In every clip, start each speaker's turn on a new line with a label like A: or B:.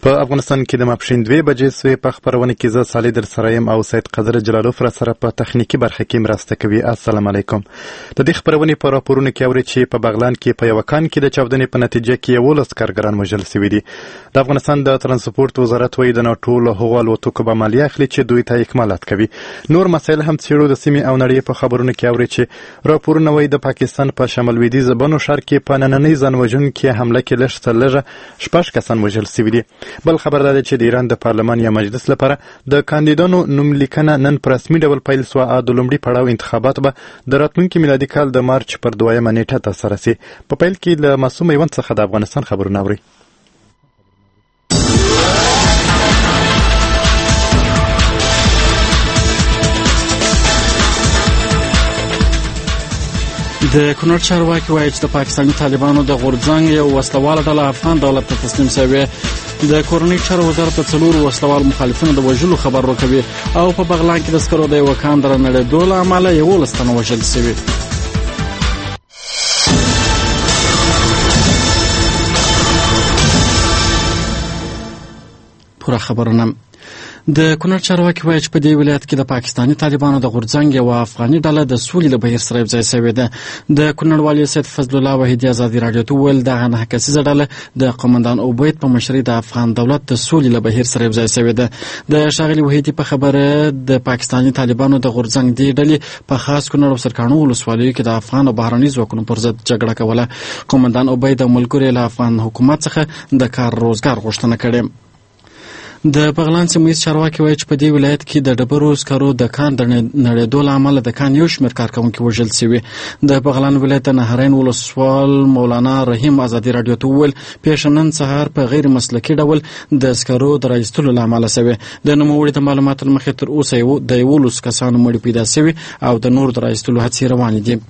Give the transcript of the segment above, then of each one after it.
A: په افغانستان کې د ماپښین 2 بجې سوې په خبرونه کې زه صالح در سره یم او سید قدر جلالوف را سره په تخنیکی برخه کې مرسته کوي. السلام علیکم. د دې خبرونه په راپورونو کې اوري چې په بغلان کې په یو کان کې د چاودنې په نتیجه کې 11 کارګران وژل شوي دي. د افغانستان د ترانسپورت وزارت وایي د ټولو هغو الوتکو به مالیه اخلي چې دوی ته اکمالات کوي. نور مسایل هم څېړو. د سیمې او نړۍ په خبرونو کې اوري چې راپورونه وایي د پاکستان په شمال لویدیځ بنو شهر کې په نننۍ ځانوژونکې حمله کې لږ څه لږه 6 کسان وژل شوي دي. بل خبر دا دی چې د ایران د پارلمان یا مجلس لپاره د کاندیدانو نوملیکنه نن په رسمي ډول پیل سوه او د لومړي پړاو انتخابات به د راتلونکي میلادي کال د مارچ پر 2 نیټه ترسره سي. په پیل کې له معصوم ایوند څخه د افغانستان خبرونه اوري.
B: د کونړ چارواکي وایي چې د پاکستاني طالبانو د غورځنګ یو وسلواله ډله افغان دولت ته تسلیم شوې. د کورنۍ چارو وزارت د 4 وسلوال مخالفینو د وژلو خبر ورکوي او په بغلان کې د سکرو د یو کان در نړېدو له امله 11 تنه وژل شوي. پوره خبرونه. د کونړ چارواکي وایي چې په دې ولایت کې د پاکستاني طالبانو د غورځنګ یو افغاني ډله د سولې له بهیر سره یوځای شوې ده. د کونړ والي سید فضل الله وحیدي ازادي راډیو ته وویل دغه 9 کسیزه ډله د قومندان عبید په مشرۍ د افغان دولت د سولې له بهیر سره یوځای شوې ده. د ښاغلي وحیدي په خبره د پاکستاني طالبانو د غورځنګ دې ډلې په خاص کونړ او سرکاڼو ولسوالیو کې د افغان او بهرني ځواکونو پر ضد جګړه کوله. قومندان عبید او ملګري له افغان حکومت څخه د کار روزګار غوښتنه کړې. د بغلان سیمه چارواکي وایي چې په دې ولایت کې د ډبرو سکرو د کان د نړېدو له امله د کان یو شمېر کارکوونکي وژل شوي. د بغلان ولایت د نهرین ولسوال مولانا رحیم ازادي راډیو ته وویل پیښه نن سهار په غیر مسلکي ډول د سکرو د رایستلو له امله شوې. د نوموړي د معلوماتو له مخې تر اوسه د 11 کسانو مړي پیدا شوي او د نور د رایستلو هڅې روانې دي.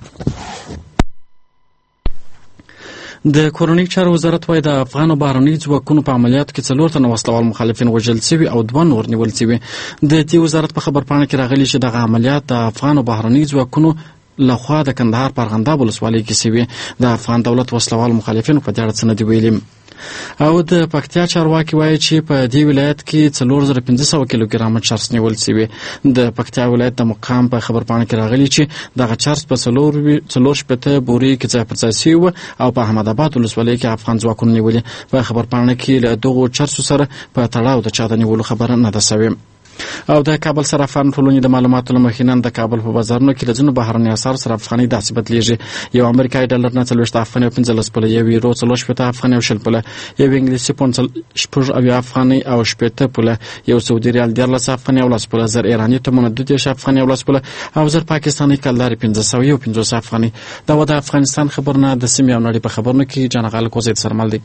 B: د کورنۍ چارو وزارت وایي د افغان او بهرني ځواکونو په عملیاتو کې 4 تنه وسلوال مخالفین وژل شوي او 2 نور نیول شوي. د دې وزارت په خبرپاڼه کې راغلي چې دغه عملیات د افغان او بهرني ځواکونو لخوا د کندهار په ارغنداب ولسوالۍ کې شوي. د افغان دولت وسلوال مخالفینو په دې اړه څه نه دي ویلي. او د پکتیا چارواکي وایي چې په دې ولایت کې 4500 کیلوګرام چرس نیول شوی. د پکتیا ولایت د مقام په خبرپاڼه کې راغلي چې دغه چرس په 4 بوري کې ځای پر ځای شوی او په احمد آباد ولسوالۍ کې افغان ځواکونه نیولي. په خبرپاڼه کې له دغو چرسو سره په تړاو د چا د نیولو خبره نه ده شوې. او د کابل صرافان ټولنې د معلوماتو له مخې نن د کابل په بازارونو کې له ځینو بهرني اسعارو سره افغانۍ داسې بدلېږي. یو امریکایي ډالر نه 40 افغانۍ او 15 پوله، یو یورو 40 افغانۍ او 20 پوله، یو انګلیسي پوند 60 افغانۍ او 80 پوله، یو سعودي ریال 13 افغانۍ او 10 پوله، زر ایراني تمنه 22 افغانۍ او 10 پوله او زر پاکستاني کلدار 550 افغانۍ. دا و د افغانستان خبرونه. د سیمې او نړۍ په خبرونو کې جنغال کوزید سرمل دی.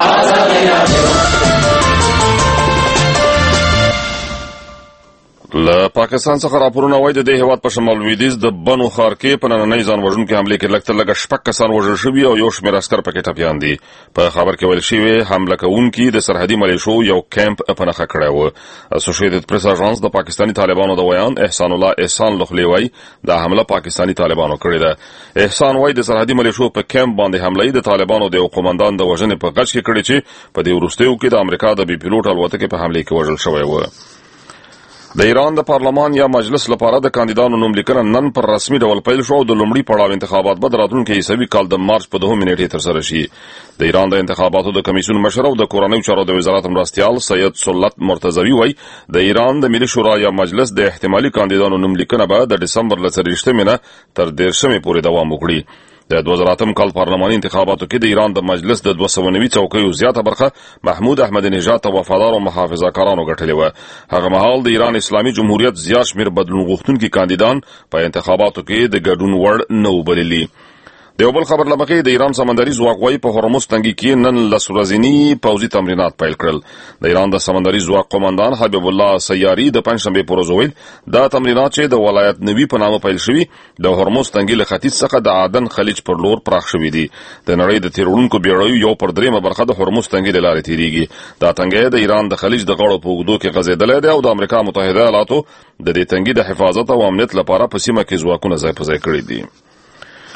C: له پاکستان څخه راپورونه وایي د دې هیواد په شمال لویدیځ د بنو ښار کې په نننۍ ځانوژونکې حملې کې لږ تر لږه 6 کسان وژل شوي او یو شمېر عسکر پکې ټپیان دي. په خبر کې ویل شوي حمله کوونکي د سرحدي ملیشو یو کیمپ په نښه کړی و. اسوسییټډ پریس اژانس د پاکستاني طالبانو د ویان احسان الله احسان لخلی وایي دا حمله پاکستاني طالبانو کړې ده. احسان وایي د سرحدي ملیشو په کیمپ باندې حمله د طالبانو د یو قومندان د وژنې په غږ کې کړې چې په دې وروستیو کې د امریکا د بي پیلوټ الوتکې په حمله کې وژل شوی و. د ایران د پارلمان یا مجلس لپاره د کاندیدانو نوملیکنه نن پر رسمي ډول پیل شو او د لومړي پړاو انتخابات به د راتلونکي عیسوي کال د مارچ په 2 نیټې ترسره شي. د ایران د انتخاباتو د کمیسیون مشر او د کورنیو چارو د وزارت مرستیال سید سلط مرتضوی وایي د ایران د ملي شورا یا مجلس د احتمالي کاندیدانو نوملیکنه به د دسمبر له 23 تر 13 پورې دوام وکړي. د 2008 کال پارلماني انتخاباتو کې د ایران د مجلس د 290 څوکیو زیاته برخه محمود احمد نژاد ته وفادار او محافظه کارانو ګټلې و. هغه مهال د ایران اسلامي جمهوریت زیات شمېر بدلون غوښتونکي کاندیدان په انتخاباتو کې د ګډون وړ نه وبللي. د یو بل خبر لمخې د ایران سمندري ځواک وايي په هرمز تنګي کې نن لسورزینی پوځي تمرینات پیل کړل. د ایران د سمندري ځواک قومندان حبیب الله سیاري د پنځشنبه پر ورځ ویل دا تمرینات چې د ولایت نوي په نامه پیل شوي د هرمز تنګي له ختیځ څخه د عدن خلیج پر لور پراخ شوي دي. د نړۍ د تیرونکو بیړیو یو پر درېمه برخه د هرمز تنګي له لارې تیریږي. دا تنګي د ایران د خلیج د غاړو په اوږدو کې غځېدلی دی او د امریکا متحده ایالاتو د دې تنګي د حفاظت او امنیت لپاره په سیمه کې ځواکونه ځای په ځای کړي دي.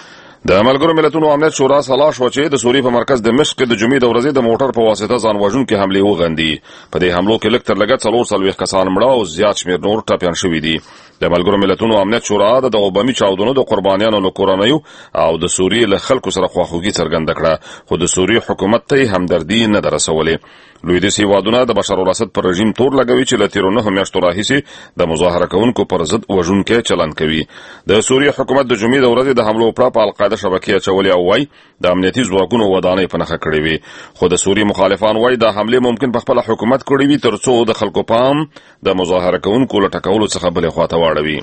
C: د ملګرو ملتونو امنیت شورا سلا شو چې د سوریې په مرکز دمشق کې د جمعې د ورځې د موټر په واسطه ځان وژونکي حملې وغندي. په دې حملو کې لږ تر لږه 440 کسان مړه او زیات شمېر نور ټپیان شوي دي. د ملګرو ملتونو امنیت شورا د بمي چاودنو د قربانیانو له کورنیو او د سوریې له خلکو سره خواخوږي څرګنده کړه، خو د سوریې حکومت ته همدردي نه ده رسولې. لویدیځ هیوادونه د بشار الاسد پر رژیم تور لګوي چې له تیرو 9 میاشتو راهیسې د مظاهره کوونکو پر ضد وژونکی چلن کوي. د سوریې حکومت د جمعې د ورځې د حملو پر القاعده شبکې اچولې او وايي د امنیتي ځواکونو ودانۍ په نښه کړې وي، خو د سوریې مخالفان وايي د حملې ممکن په خپل حکومت کړې وي ترڅو د خلکو پام د مظاهره کوونکو له ټکولو څخه بلې خواته واړوي.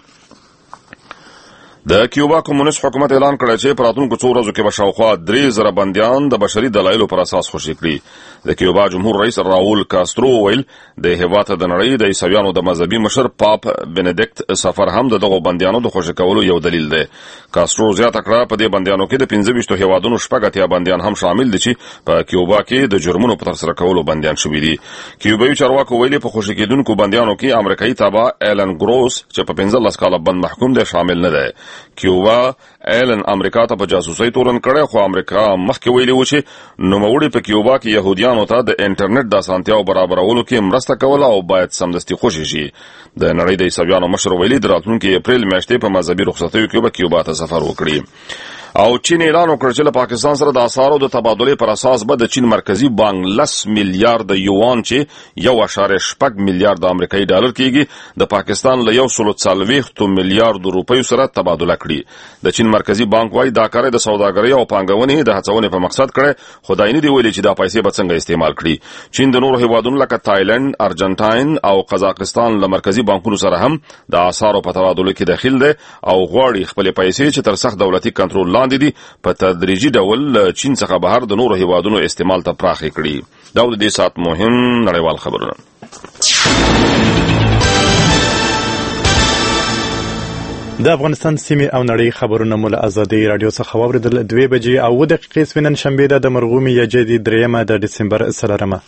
C: د کیوبا کمونیست حکومت اعلان کړی چې په راتلونکو څو ورځو کې به شاوخوا 3000 بندیان د بشري دلایلو پر اساس خوشي کړي. د کیوبا جمهور رئیس راول کاسترو ویل د هیواد د نړۍ د عیسویانو د مذهبي مشر پاپ بنډیکټ سفر هم دغه بندیانو د خوشي کولو یو دلیل دی. کاسترو زیاته کړه په دې بندیانو کې د 25 هیوادونو شپږ بندیان هم شامل دي چې په کیوبا کې د جرمونو په ترسره کولو بندیان شوي دي. کیوبایي چارواکو ویلي په خوشي کېدونکو بندیانو کې امریکایي تابع ایلن ګروس چې په 15 کاله بند محکوم دی شامل نه دی. کیوبا ایلن امریکا ته په جاسوسۍ تورن کړی، خو امریکا مخکې ویلي و چې نوموړي په کیوبا کې يهوديانو ته د انټرنیټ د اسانتیاو برابرولو کې مرسته کوله او باید سمدستي خوشي شي. د نړۍ د عیسویانو مشر ویلي د راتلونکي اپریل میاشتې په مذهبي رخصتیو کې به کیوبا ته سفر وکړي. او چین اعلان وکړ چې له پاکستان سره د اسعارو د تبادلې پر اساس به د چین مرکزی بانک 10 میلیارډ یوان چې 1.8 میلیارډ امریکایي ډالر کېږي د پاکستان له 140 میلیارډ روپیو سره تبادله کړي. د چین مرکزی بانک وايي دا کار د سوداګرۍ او پانګونې د هڅونې په مقصد کړي، خدای نه دی ویلي چې دا پیسې به څنګه استعمال کړي. چین د نورو هیوادونو لکه تایلند، ارجنټاین او قزاقستان له مرکزی بانکونو سره هم د اسعارو په تبادله کې داخل دي او غواړي خپل پیسې چې تر سخت دولتي کنټرول دي په تدریجي ډول چین څخه بهر د نورو هیوادونو استعمال ته پراخ کړي. دا د دې سات مهم نړیوال خبرونه.
A: د افغانستان سیمې او نړۍ خبرونه مول ازادي رادیو څخه واوریدل. 2 بجې او 2 دقیقې سوینن شنبه د مرغومي یجدي 3 د دسمبر 3.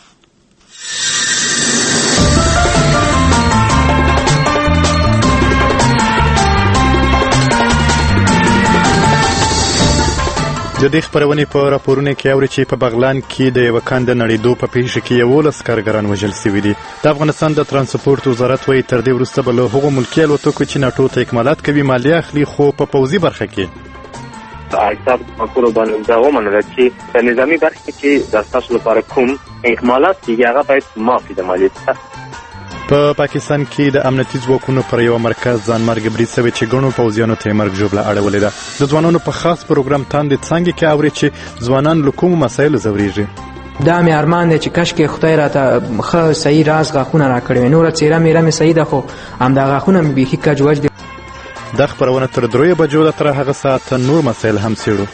A: د دې خبرونې په راپورونه کې اوري چې په بغلان کې د یو کاند نړیدو په پیښه کې 11 کارګران وژل شوي دي. د افغانستان د ترانسپورت وزارت وايي تر دې وروسته به له هغو ملکي الوتکو چې ناټو ته اکمالات کوي مالیه اخلي، خو په پوځي برخه کې
D: حساب مکرو باندې دا ومنل چې په نظامی برخه کې د تاسو لپاره کوم اکمالات کیږي هغه باید معافي د مالیې.
A: په پاکستان کې د امنیتي ځواکونو پر یو مرکز ځانمرګ برید شوی چې ګڼو پوځیانو ته مرګ ژوبله اړولې ده. د ځوانانو په خاص پروګرام تاندې څنګه کې اوري چې ځوانان له کومو مسایلو ځوريږي.
E: دا مې ارمان دی چې کاش کې خدای راته خو صحیح راز غاښونه راکړي، نور چیرې مې صحیح ده خو هم دا غاښونه مې بیخي کجوج دي.
A: دا خبرونه تر 3 بجو تر هغه ساعت نور مسایل هم څېړو.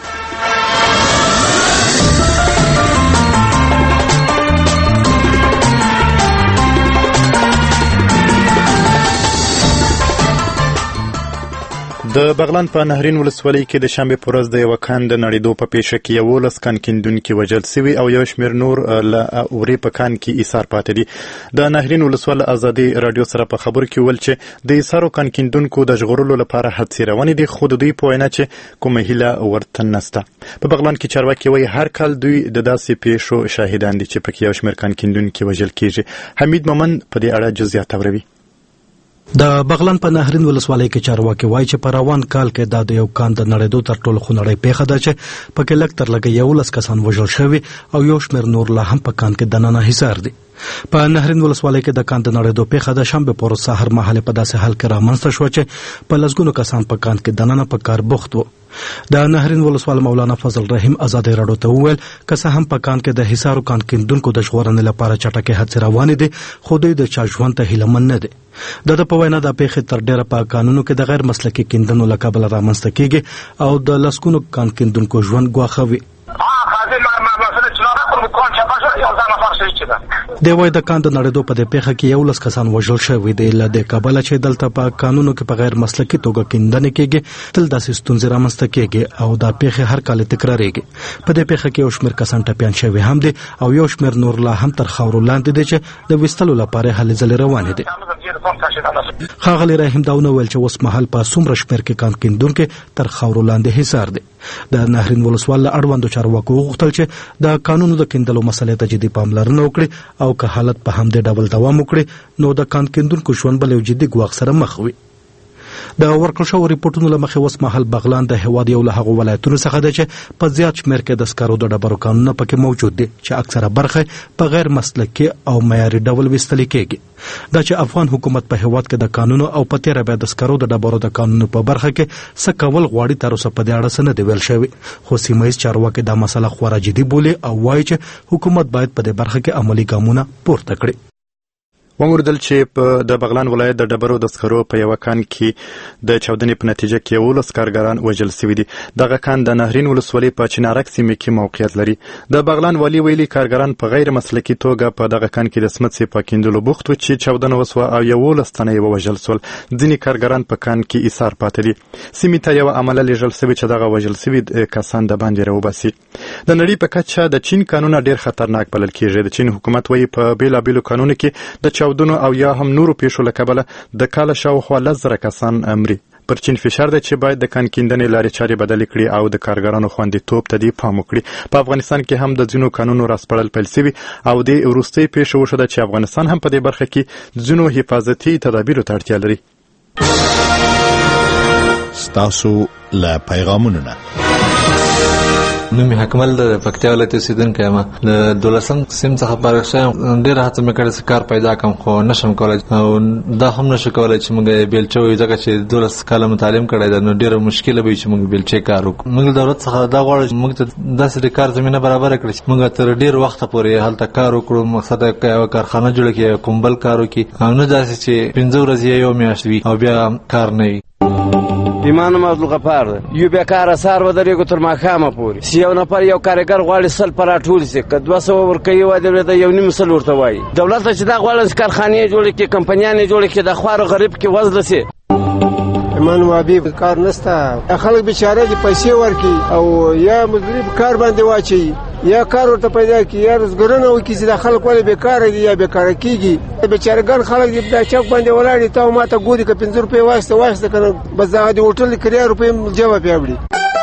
A: د بغلان په نهرین ولسوالۍ کې د شنبه په ورځ د یو کاند نړیدو په پیښه کې 11 کان کیندونکي وژل شوي او یو شمېر نور له اوري په کان کې ایثار پاتې دي. د نهرین ولسوالۍ ازادي رادیو سره په خبر کې ول چې د ایثارو کان کیندونکو د ژغورلو لپاره هڅې روانې دي، خو د دوی په وینا چې کومه هیله ورته نشته. په بغلان کې چارواکي وايي هر کال دوی د داسې پیښو شاهدان دي چې پکې یو شمېر کان کیندونکي وژل کیږي. حمید مومن په دې اړه جزئیات اوري.
F: د بغلان په نهرین ولسوالۍ کې چارواکي وایي چې په روان کال کې د یو کان د نړیدو تر ټولو خونړۍ پیښه ده چې پکې لږ تر لږه 11 کسان وژل شوي او یو شمېر نور لا هم په کان کې دننه حصار دي. په نهرین ولسوالۍ کې د کان د نړیدو پیښه د شنبه په ورځ سحر مهال په داسې حال کې رامنځته شوه چې په لسګونو کسان په کان کې دننه په کار بوخت وو. د نهرین ولسوال مولانا فضل رحیم ازادي راډیو ته وویل که څه هم په کان کې د حصارو کان کیندونکو د ژغورنې لپاره چټکې هڅې روانې دي، خو دوی د چا ژوند ته هیلهمن نه دي. د په وینا د پیښې تر ډیره په قانونو کې د غیر مسلکي کیندنو له کبله رامنځته کیږي او د لسګونو کان کیندونکو ژوند ګواښوي. دی وايي د کان د نړیدو په دې پیښه کې 11 کسان وژل شوي دي، له دې کبله چې دلته په قانونو کې په غیر مسلکي توګه کیندنې کیږي تل داسې ستونزې رامنځته کیږي او دا پیښې هر کال تکراریږي. په دې پیښه کې یو شمېر کسان ټپیان شوي هم دي او یو شمېر نور لا هم تر خاورو لاندې دي چې د ویستلو لپاره هلې ځلې روانې دي. ښاغلي رحیم دا ونه ویل چې اوس مهال په څومره شمېر کې کان کیندونکي تر خاورو لاندې حصار دي. د نهرین ولسوال له اړوندو چارواکو وغوښتل چې د قانونو د کیندلو مسلې ته جدي پاملرنه وکړي او که حالت په همدې ډول دوام وکړي نو د کان کیندونکو ژوند به له جدي ګواښ سره مخ وي. د ورکړل شوو ریپورتونو له مخې اوس مهال بغلان د هېواد یو له هغو ولایتونو څخه دی چې په زیات شمېر کې د سکرو د ډبرو کانونه پکې موجود دي چې اکثره برخه په غیر مسلکي او معیاري ډول ویستل کېږي. دا چې افغان حکومت په هېواد کې د قانونو او په تېره بیا د سکرو د ډبرو د قانونو په برخه کې څه کول غواړي تر اوسه په دې اړه څه نه دی ویل شوي، خو سیمه ییز چارواکي دا مسله خورا جدي بولي او وایي چې حکومت باید په دې برخه کې عملي ګامونه پورته کړي.
A: وموردل چې په د بغلان ولایت د ډبرو د سکرو په یو کان کې د چاودنې په نتیجه کې 11 کارګران وژل شوي دي. دغه کان د نهرین ولسوالۍ په چنارک سیمه کې موقعیت لري. د بغلان والي ویلي کارګران په غیر مسلکي توګه په دغه کان کې د سمڅې په کیندلو بوخت و چې چاودنه وسوه او 11 تنه وژل شول. ځینې کارګران په کان کې ایثار پاتې دي. سیمې ته یو عمله لیږل شوی چې دغه وژل شوي کسان د باندې راوباسي. د نړۍ په کچه د چین قانون ډیر خطرناک بلل کېږي. د چین حکومت وایي په بیلابیلو قانونو کې د چاودنو او یا هم نورو پیښو له کبله د کال شاوخوا 10,000 کسان مري. پر چین فشار دی چې باید د کان کیندنې لارې چارې بدلې کړي او د کارګرانو خوندیتوب ته دې پام وکړي. په افغانستان کې هم د ځینو قانونو راسپړل پیل شوي او د وروستۍ پیښه وشوه چې افغانستان هم په دې برخه کې ځینو حفاظتي تدابیرو ته اړتیا لري.
G: ستاسو له پیغامونو نه
H: نومي حکمل د پکتیا ولایت اوسیدونکی یم. د 12 سیم څخه فارغ شوم. ډېره هڅه مې کړې چې کار پیدا کړم خو نشم کولی او دا هم نشو کولی چې موږ بیلچه وایو ځکه چې 12 کاله مو تعلیم کړی ده نو ډېره مشکله به وي چې موږ بیلچې کار وکړو. موږ دولت څخه دا غواړو چې موږ ته داسې د کار زمینه برابره کړي چې موږ تر ډېر وخته پورې هلته کار وکړو. مقصد یو کارخانه جوړه کړي، کوم بل کار وکړي او نه داسې چې 15 ورځې یو میاشت وي او بیا کار نه وي.
I: ایمان عبد الغفار یو بیکاره سار ودرېږو تر ماښامه پورې. یو نفر یو کارګر غواړي 100 په راټول شي، که 200 ورکوي وایي د یو نیم سل ورته وایي. دولت چې دا غواړي کارخانې جوړې کړي، کمپنیانې جوړې کړي، د خوارو غریب کې وزله شي.
J: ایمان وابي کار نشته، خلک بیچاره دي پیسې ورکړي او یا مزدوري په کار باندې واچوي یا کار ورته پیدا کړي یا روزګارونه وکړي چې د خلک ولې بیکاره دي یا بیکاره کېږي. بیچارهګان خلک دي په چوک باندې ولاړ دي، تا ما ته ګوري که 15 روپۍ واسطه که نه بس دغه د هوټل د کرایه روپۍ جمع پې وړي.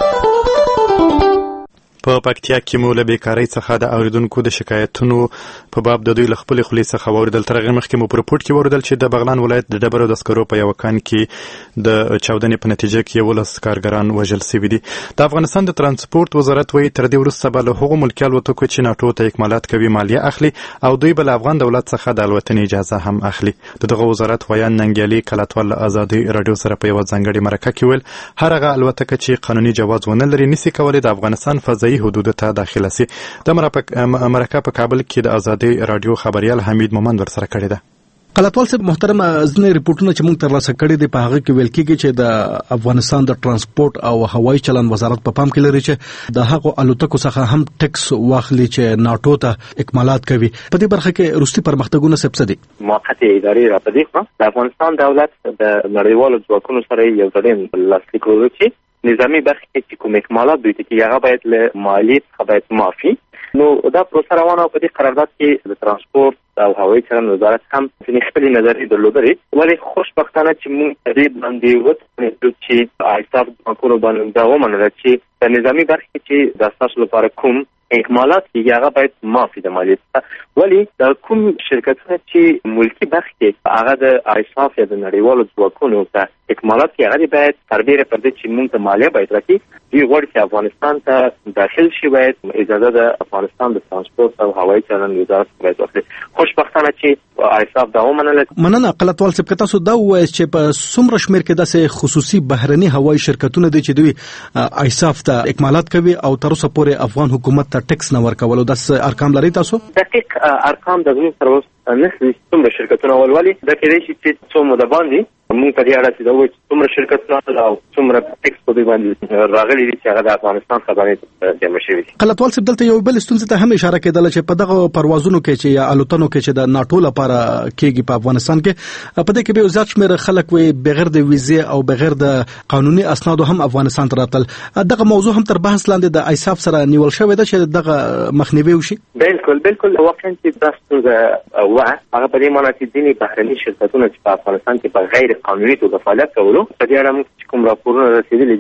A: په پکتیا کې مو له بیکارۍ څخه د اوریدونکو د شکایتونو په باب د دوی له خپلې خولې څخه واورېدل. تر هغې مخکې مو په رپورټ کې واورېدل چې د بغلان ولایت د ډبرو د سکرو په یو کان کې د چاودنې په نتیجه کې 11 کارګران وژل شوي دي. د افغانستان د ترانسپورت وزارت وایي تر دې وروسته به له هغو ملکي الوتکو چې ناټو ته اکمالات کوي مالیه اخلي او دوی به له افغان دولت څخه د الوتنې اجازه هم اخلي. د دغه وزارت ویان ننګیالي کلاتوال له ازادي راډیو سره په یوه ځانګړې مرکه کې ویل هر هغه الوتکه چې قانوني جواز ونه لري نسي کولی د افغانستان فضایي حدودو ته داخل لسی. د مرکه په کابل کې د ازادي راډیو خبريال حمید مومند ورسره کړی ده.
F: کلاتوال صاحب محترم، ځینې ریپورټونه چې موږ ترلاسه کړي دي په هغه کې ویل کېږي چې د افغانستان د ترانسپورت او هوایي چلند وزارت په پام کې لري چې د هغو الوتکو څخه هم ټیکس واخلي چې ناټو ته اکمالات کوي. په دې برخه کې وروستي پرمختګونه څه دي؟
D: موقتې ادارې راپدې کړه. د افغانستان دولت د نړیوالو ځواکونو سره یو ځای لاسلیک کړو چې نظامی برخه کې کوم اکمالات دوی ته هغه باید له مالیې څخه باید معافي. نو دا پروسه روانه او په دې قرارداد کې د ترانسپورت او هوایي چلند وزارت هم خپلې نظریې درلودلې، ولې خوشبختانه چې موږ دې باندې وتوانېدو چې ایساف بانکونو باندې دا ومنله چې د نظامی برخه کې چې د ستاسو لپاره کوم اکمالات کې هغه باید معافي د مالیې څخه. ولې د کوم شرکتونه چې ملکي برخه کې هغه د ایساف یا د نړیوالو ځواکونو ته اکمالات کې هغه باید تربیره پر دې چې موږ ته مالیه باید راکړي. دوی غواړي چې افغانستان ته داخل شي باید اجازه د افغانستان د ترانسپورت او هوایي چلند وزارت باید واخلي. خوشبختانه چې ایساف دا ومنله.
F: مننه کلاتوال صاحب، که تاسو دا ووایئ چې په څومره شمېر کې داسې خصوصي بهرني هوایي شرکتونه دي چې دوی ایساف ته اکمالات کوي او تر اوسه پورې افغان حکومت ته ټیکس نه ورکول؟ داسې ارقام لري تاسو؟
D: دقیق ارقام د دوی سره نه څومره شرکتونه ولولي دا کېدای شي چې څو موده باندې موږ په دې اړه چې دا وایي چې څومره شرکتونه او څومره ټیکس په دوی باندې راغلي دي چې هغه د افغانستان څخه باندې جمع شوي دي.
F: کلاتوال صاحب، دلته یو بل ستونزې ته هم اشاره کېدله چې په دغه پروازونو کې چې یا الوتنو کې چې د ناټو لپاره کېږي په افغانستان کې په دې کې به زیات شمېر خلک وي بغیر د ویزې او بغیر د قانوني اسنادو هم افغانستان ته راتل. دغه موضوع هم تر بحث لاندې د ایساف سره نیول شوې ده چې دغه مخنیوي وشي.
D: بالکل واقعا چې دا ستونزه هغه په دې معنی چې ځینې بهرني شرکتونه چې په افغانستان کې په غیر قانوني توګه فعالیت کولو په دې اړه موږ کوم راپورونه رسېدلي دي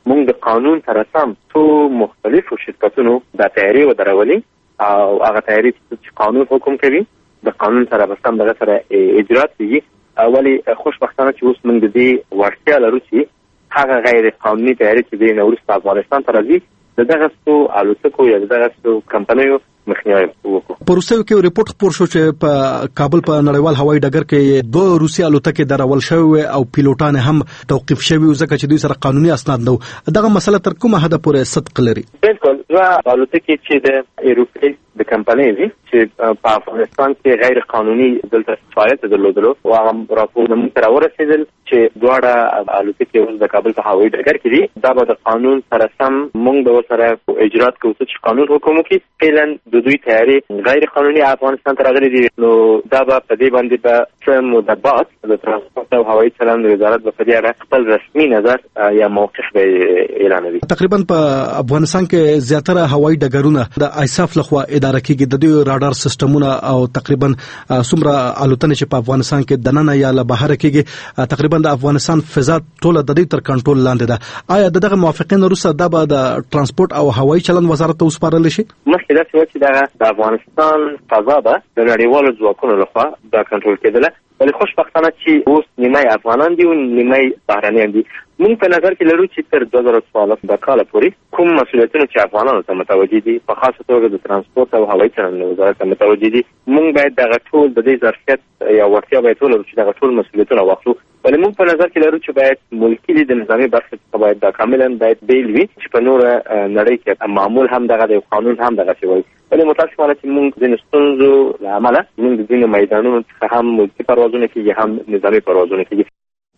D: موږ د قانون سره سم څو مختلفو شرکتونو د تیاری ودرولي او هغه تیاری چې قانون حکم کوي د قانون سره به سم دغه سره اجرات کیږي. ولی خوشبختانه چې اوس موږ د دې وړتیا لرو چې هغه غیر قانوني تیاری چې د نورست افغانستان ته راځي دغه څو الوتکو یا دغه څو کمپنیو مخنیوي وکړو.
F: په روسیې کې ریپورت خپور شو چې په کابل په نړیوال هوایي ډګر کې 2 روسي الوتکې درول شوې او پیلوټان هم توقيف شوي ځکه چې دوی سره قانوني اسناد نه و. دغه مسله تر کومه حد پورې صدق لري؟
D: بالکل دا الوتکې چې د ایروپیل د کمپنۍ دي چې په افغانستان کې غیر قانوني دلته فعالیت درلودلو او هغه راپور موږ ته راورسېدل چې دواړه الوتکې اوس د کابل په هوایي ډګر کې دي. دا به د قانون سره سم موږ به سره اجرات کوو چې قانون حکم وکړي. فعلا د دوی تیاری غیر قانوني افغانستان ته راغلي دي نو دا به په دې باندې په څه موده بعد د ترانسپورت او هوایي چلند وزارت به په دې اړه خپل رسمي نظر یا موقف به اعلانوي.
F: تقریبا په افغانستان کې زیاتره هوایي ډګرونه د ایساف لخوا اداره کیږي. د دوی رادار سیستمونه او تقریبا څومره الوتنې چې په افغانستان کې دننه یا له بهر کېږي تقریبا د افغانستان فضا ټول د دې تر کنټرول لاندې ده. آیا دغه موافقین وروسته د ترانسپورت او هوایي چلند وزارت ته وسپارل شي؟
D: مخکې دا چې د افغانستان فضا به د نړیوالو ځواکونو لخوا دا کنټرول کېدله ولی خوشبختانه چې اوس نیمه افغانان دي او نیمه بهرنیان دي. موږ په نظر کې لرو چې تر 2014 د کال پورې کوم مسؤلیتونه چې افغانانو ته متوجه دي په خاصه توګه د ترانسپورت او هوایي چلند وزارت ته متوجه دي موږ باید دغه ټول د دې ظرفیت یا وړتیا باید ولرو چې دغه ټول مسؤلیتونه واخلو. ولی موږ په نظر کې لرو چې باید ملکي د نظامي برخې څخه باید دا کاملا باید بیل وي چې په نور نړۍ کې معمول هم دغه د قانون هم دغه شی وي. ولی متاسفانه چې موږ د ستونزو له امله موږ د دې میدانونو څخه هم ملکي پروازونه کیږي هم نظامي پروازونه کیږي.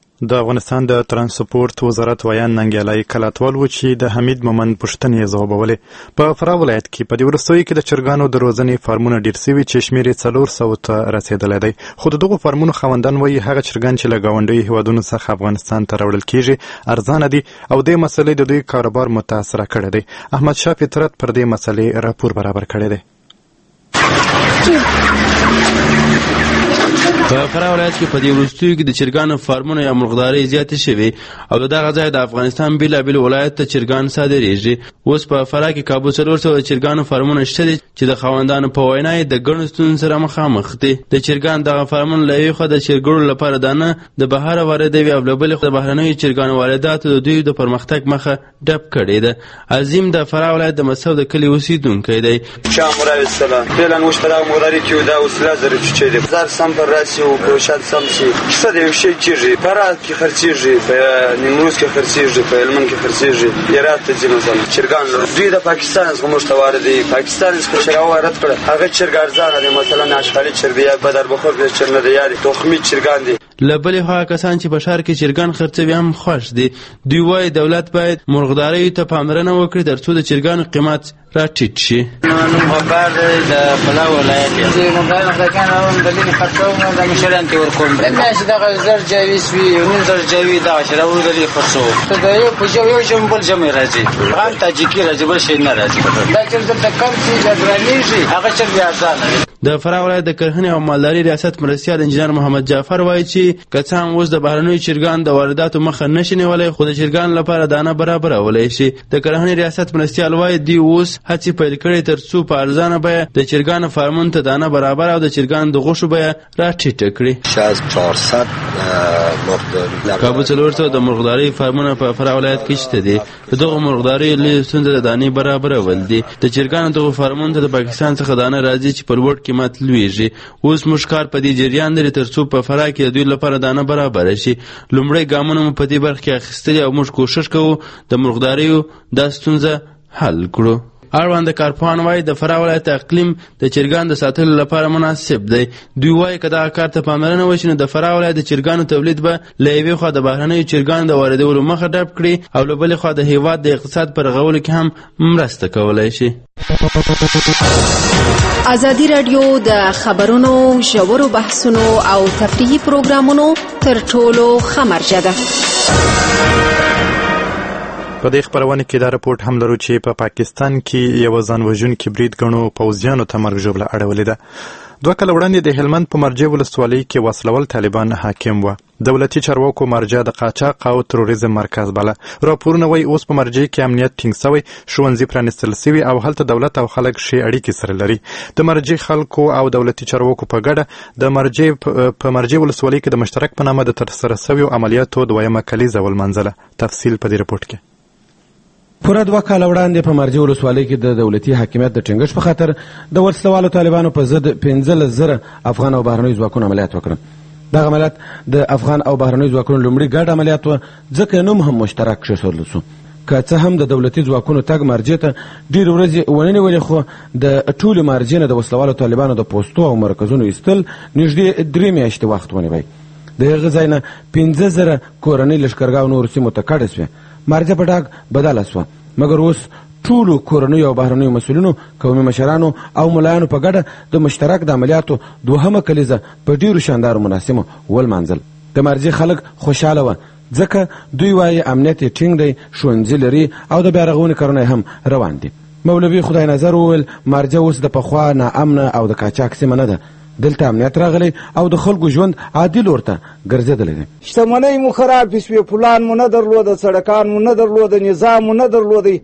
A: د افغانستان د ترانسپورت وزارت ویان ننګیالای کلاتوال و چې د حمید مومند پوښتنې ځوابولې. په فراه ولایت کې په دې وروستیو کې د چرګانو د روزنې فارمونه ډېر سوي چې شمېر یې 400 ته رسېدلی دی. خو د دغو فارمونو خاوندان وایي هغه چرګان چې له ګاونډیو هیوادونو څخه افغانستان ته راوړل کېږي ارزانه دي او دې مسلې د دوی کاروبار متاثره کړی دی. احمد شاه فطرت پر دې مسلې راپور برابر کړی دی.
K: په فراه ولایت کې په دې وروستیو کې د چرګانو فارمونه یا مرغدارۍ زیاتې شوې او د دغه ځای د افغانستان بېلابېل ولایت ته چرګان صادرېږي. اوس په فراه کې کابو 400 د چرګانو فارمونه شته دي چې د خاوندانو په وینا یې د ګڼو ستونزو سره مخامخ دي. د چرګان دغه فارمونه له یوې خوا د چرګړو لپاره دانه د بهره واردوي او له بلې خوا د بهرنیو چرګانو وارداتو د دوی د پرمختګ مخه ډب کړې ده. عظیم د فراه ولایت د مسو د کلي اوسېدونکی دی.
L: شاه مراد السلام فعلا اوس په دغه مرغدارۍ کې دا اوس لازر چې دی زار سم پر راسي او کوشاد سم شي څه دی شي کېږي فراه کې خرڅېږي په نیمروز کې خرڅېږي په هلمند کې خرڅېږي هرات ته ځي مثلا چرګان دوی د پاکستان څخه موږ ته واردوي پاکستان څخه چرګ وارد کړه هغه چرګ ارزانه دي مثلا اشغالي چرګ یا بدربخور د چرګ نه دی یا تخمي چرګان دي.
K: له بلې خوا کسان چې په ښار کې چرګان خرڅوي هم خوښ دي. دوی وایي دولت باید مرغدارۍ ته پاملرنه وکړي تر څو د چرګانو قیمت راټیټ شي.
M: نوم غبار د فراه ولایت یم. د مرغدارۍ هم د لینې خرڅوم د مشران ته ورکوم. میاشتې دغه زر جاویز وي یو نیم زر جاوي دغه شی راوړو د لینې خرڅوم. د یو په یو ژمی بل ژمی راځي هم تاجیکي راځي بل شی نه راځي. دا چرګ دلته کم شي دا ګرانېږي هغه چرګ ارزانه دی.
K: د فراه ولایت د کرهنې او مالدارۍ ریاست مرستیال انجینر محمد جعفر وایي چې که څه هم اوس د بهرنیو چرګانو د وارداتو مخه نشي نیولی خو د چرګانو لپاره دانه برابرولی شي. د کرهنې ریاست مرستیال وایي دوی اوس هڅې پیل کړې تر څو په ارزانه بیه د چرګانو فارمونو ته دانه برابر او د چرګانو د غوښو بیه راټیټه کړي.
N: 400 مرغداري
K: کابو 400 د مرغدارۍ فارمونه په فراه ولایت کې شته دي. د دغو مرغدارۍ لویه ستونزه د دانې برابرول دي. د چرګانو دغو فارمونو ته د پاکستان څخه دانه راځي چې په لوړ قیمت لویږي. اوس موږ کار په دې جریان لري تر څو په فراه کې د دوی لپاره دانه برابر شي. لومړی ګامونه مو په دې برخه کې اخیستلي او موږ کوشش کوو د مرغداریو دا ستونزه حل کړو. اړوند کارپوهان وایي د فراه ولایت اقلیم د چرګانو د ساتلو لپاره مناسب دی. دوی وایي که دغه کار ته پاملرنه وشي نو د فراه ولایت د چرګانو تولید به له یوې خوا د بهرنیو چرګانو د واردولو مخه ډب کړي او له بلې خوا د هیواد د اقتصاد په رغولو کې هم مرسته کولی شي.
O: ازادي راډیو د خبرونو ژورو بحثونو او تفریحي پروګرامونو تر ټولو ښه مرجع ده.
A: په دې خبرونه کې دا رپورټ هم لرو چې په پاکستان کې یو ځانوژونکي برید ګڼو پوځیانو ته مرګ ژوبله اړولې ده. 2 کال وړاندې د هلمند په مرجع ولسوالۍ کې وسلول طالبان حاکم و. دولتي چارواکو مرجع د قاچاق او تروریزم مرکز باله. راپورونه وایي اوس په مرجع کې امنیت ټینګ شوی، ښوونځي پرانیستل شوي او هلته دولت او خلک ښې اړیکې سره لري. د مرجع خلکو او دولتي چارواکو په ګډه د مرجع په مرجع ولسوالۍ کې د مشترک په نامه د ترسره شویو عملیاتو 2مه کلیزه ولمنځله. تفصیل په دې رپورټ کې.
P: پوره 2 کال وړاندې په مرجع ولسوالۍ کې د دولتي حاکمیت د ټینګښت په خاطر د وسلوالو طالبانو په ضد 15,000 افغان او بهرنیو ځواکونو عملیات وکړل. دغه عملیات د افغان او بهرنیو ځواکونو لومړي ګډ عملیات و، ځکه نوم هم مشترک کېښودل شو. که څه هم د دولتي ځواکونو تګ مرجع ته ډېرې ورځې ونه نیولې، خو د ټولې مرجع نه د وسلوالو طالبانو د پوستو او مرکزونو ایستل نږدې 3 میاشتې وخت ونیوی. د هغه ځای نه 15,000 کورنۍ لښکرګاه نورو سیمو ته کډه شوې. مرجع په ډاګ بدله شوه، مګر اوس ټولو کورنیو او بهرنیو مسؤلینو، قومي مشرانو او ملایانو په ګډه د مشترک د عملیاتو 2مه کلیزه په ډېرو شاندارو مراسمو ولمانځل. د مرجع خلک خوشحاله وه، ځکه دوی وایي امنیت یې ټینګ دی، ښوونځي لري او د بیارغونې کارونه هم روان دي. مولوي خدای نظر وویل مرجع اوس د پخوا ناامنه او د قاچاق سیمه نه ده. دلته امنیت راغلی او د خلکو ژوند عادل ورته ګرځېدلی دی.
Q: شتمنۍ مو خرابې شوې، پلان مو نه درلوده، سړکان مو نه درلوده، نظام مو نه درلودی.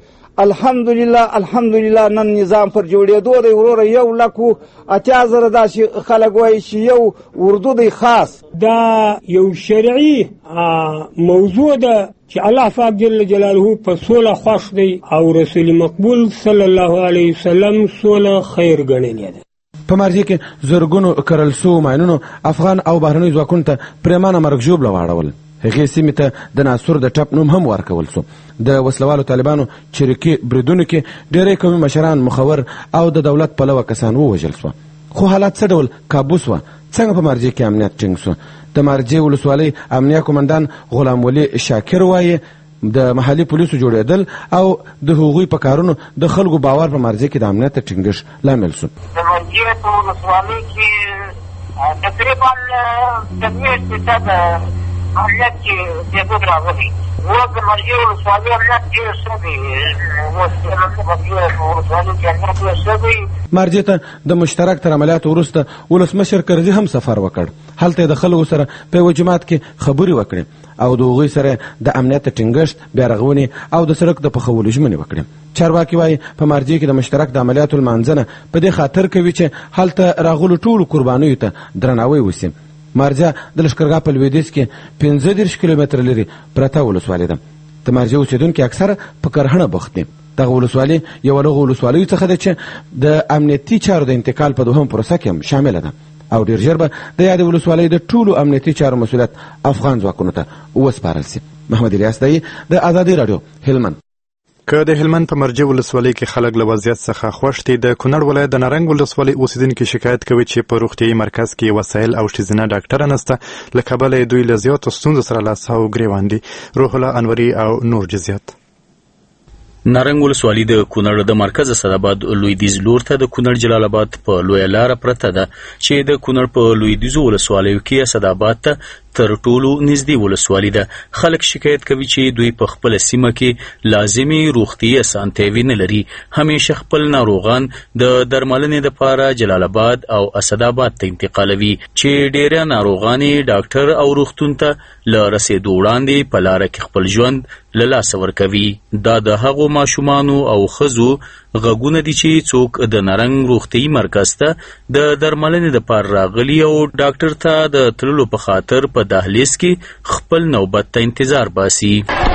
Q: الحمدلله نن نظام پر جوړېدو دی. وروره 1,80,000 داسې خلک وایي چې یو اردو دی خاص.
R: دا یو شرعي موضوع ده چې الله پاک جل جلاله په سوله خوښ دی او رسول مقبول صلی الله علیه وسلم سوله خیر ګڼلې ده.
P: په مرجع کې زرګونو کرل شوو ماینونو افغان او بهرنیو ځواکونو ته پرېمانه مرګ ژوبله واړول. هغې سیمې ته د ناصر د ټپ نوم هم ورکول شو. د وسلوالو طالبانو چریکي بریدونو کې ډېری قومي مشران، مخور او د دولت پلوه کسان ووژل شوه. خو حالات څه ډول کابو شوه؟ څنګه په مرجع کې امنیت ټینګ شو؟ د مرجع ولسوالۍ امنیه قومندان غلام ولی شاکر وایي د محلي پولیسو جوړېدل او د هغوی په کارونو د خلکو باور په مرجع کې د امنیت د ټینګښت لامل شو.
S: د مرجع په ولسوالۍ کې تقریبا 30% امنیت کې زیاتوالی راغلی. اوس د مرجع ولسوالۍ امنیت ډېر ښه دی.
P: مرجع ته د مشترک تر عملیاتو وروسته ولسمشر کرزي هم سفر وکړ. هلته د خلکو سره په یوه جماعت کې خبرې وکړې او د هغوی سره د امنیت د ټینګښت، بیارغونې او د سړک د پخولو ژمنې وکړې. چارواکي وایي په مرجع کې د مشترک د عملیاتو لمانځنه په دې خاطر کوي چې هلته راغلو ټولو قربانیو ته درناوی وسي. مرجع د لښکرګاه په لویدیځ کې 15 کیلومتره لرې پرته ولسوالۍ ده. د مرجع اوسېدونکي اکثره په کرهڼه بوخت دي. دغه ولسوالۍ یوه له هغو ولسوالیو څخه ده چې د امنیتي چارو د انتقال په 2مه پروسه کې هم شامله ده او ډېر ژر به د یادې ولسوالۍ د ټولو امنیتي چارو مسؤلیت افغان ځواکونو ته وسپارل شي. محمد الیاس دایي، د ازادي راډیو، هلمند.
A: که د هلمند په مرجع ولسوالۍ کې خلک له وضعیت څخه خوښ دي، د کونړ ولایت د نارنګ ولسوالۍ اوسېدونکي شکایت کوي چې په روغتیايي مرکز کې وسایل او ښځینه ډاکټره نشته، له کبله دوی له زیاتو ستونزو سره لاس او ګرېوان دي. روح الله انوري او نور جزیات.
T: نارنګ ولسوالۍ د کونړ د مرکز اسداباد لویدیځ لور ته د کونړ جلال آباد په لویه لاره پرته ده چې د کونړ په لویدیځو ولسوالیو کې اسداباد ته تر ټولو نږدې ولسوالي ده. خلک شکایت کوي چې دوی په خپله سیمه کې لازمي روغتیايي اسانتیاوې نه لري. همیشه خپل ناروغان د درملنې دپاره جلال آباد او اسداباد ته انتقالوي چې ډېره ناروغانې ډاکټر او روغتون ته له رسېدو وړاندې په لاره کې خپل ژوند له لاسه ورکوي. دا د هغو ماشومانو او ښځو غږونه دي چې څوک د نارنګ روغتیايي مرکز ته د درملنې دپاره راغلي او ډاکټر ته د تللو په خاطر په دهلیز کې خپل نوبت ته انتظار باسي.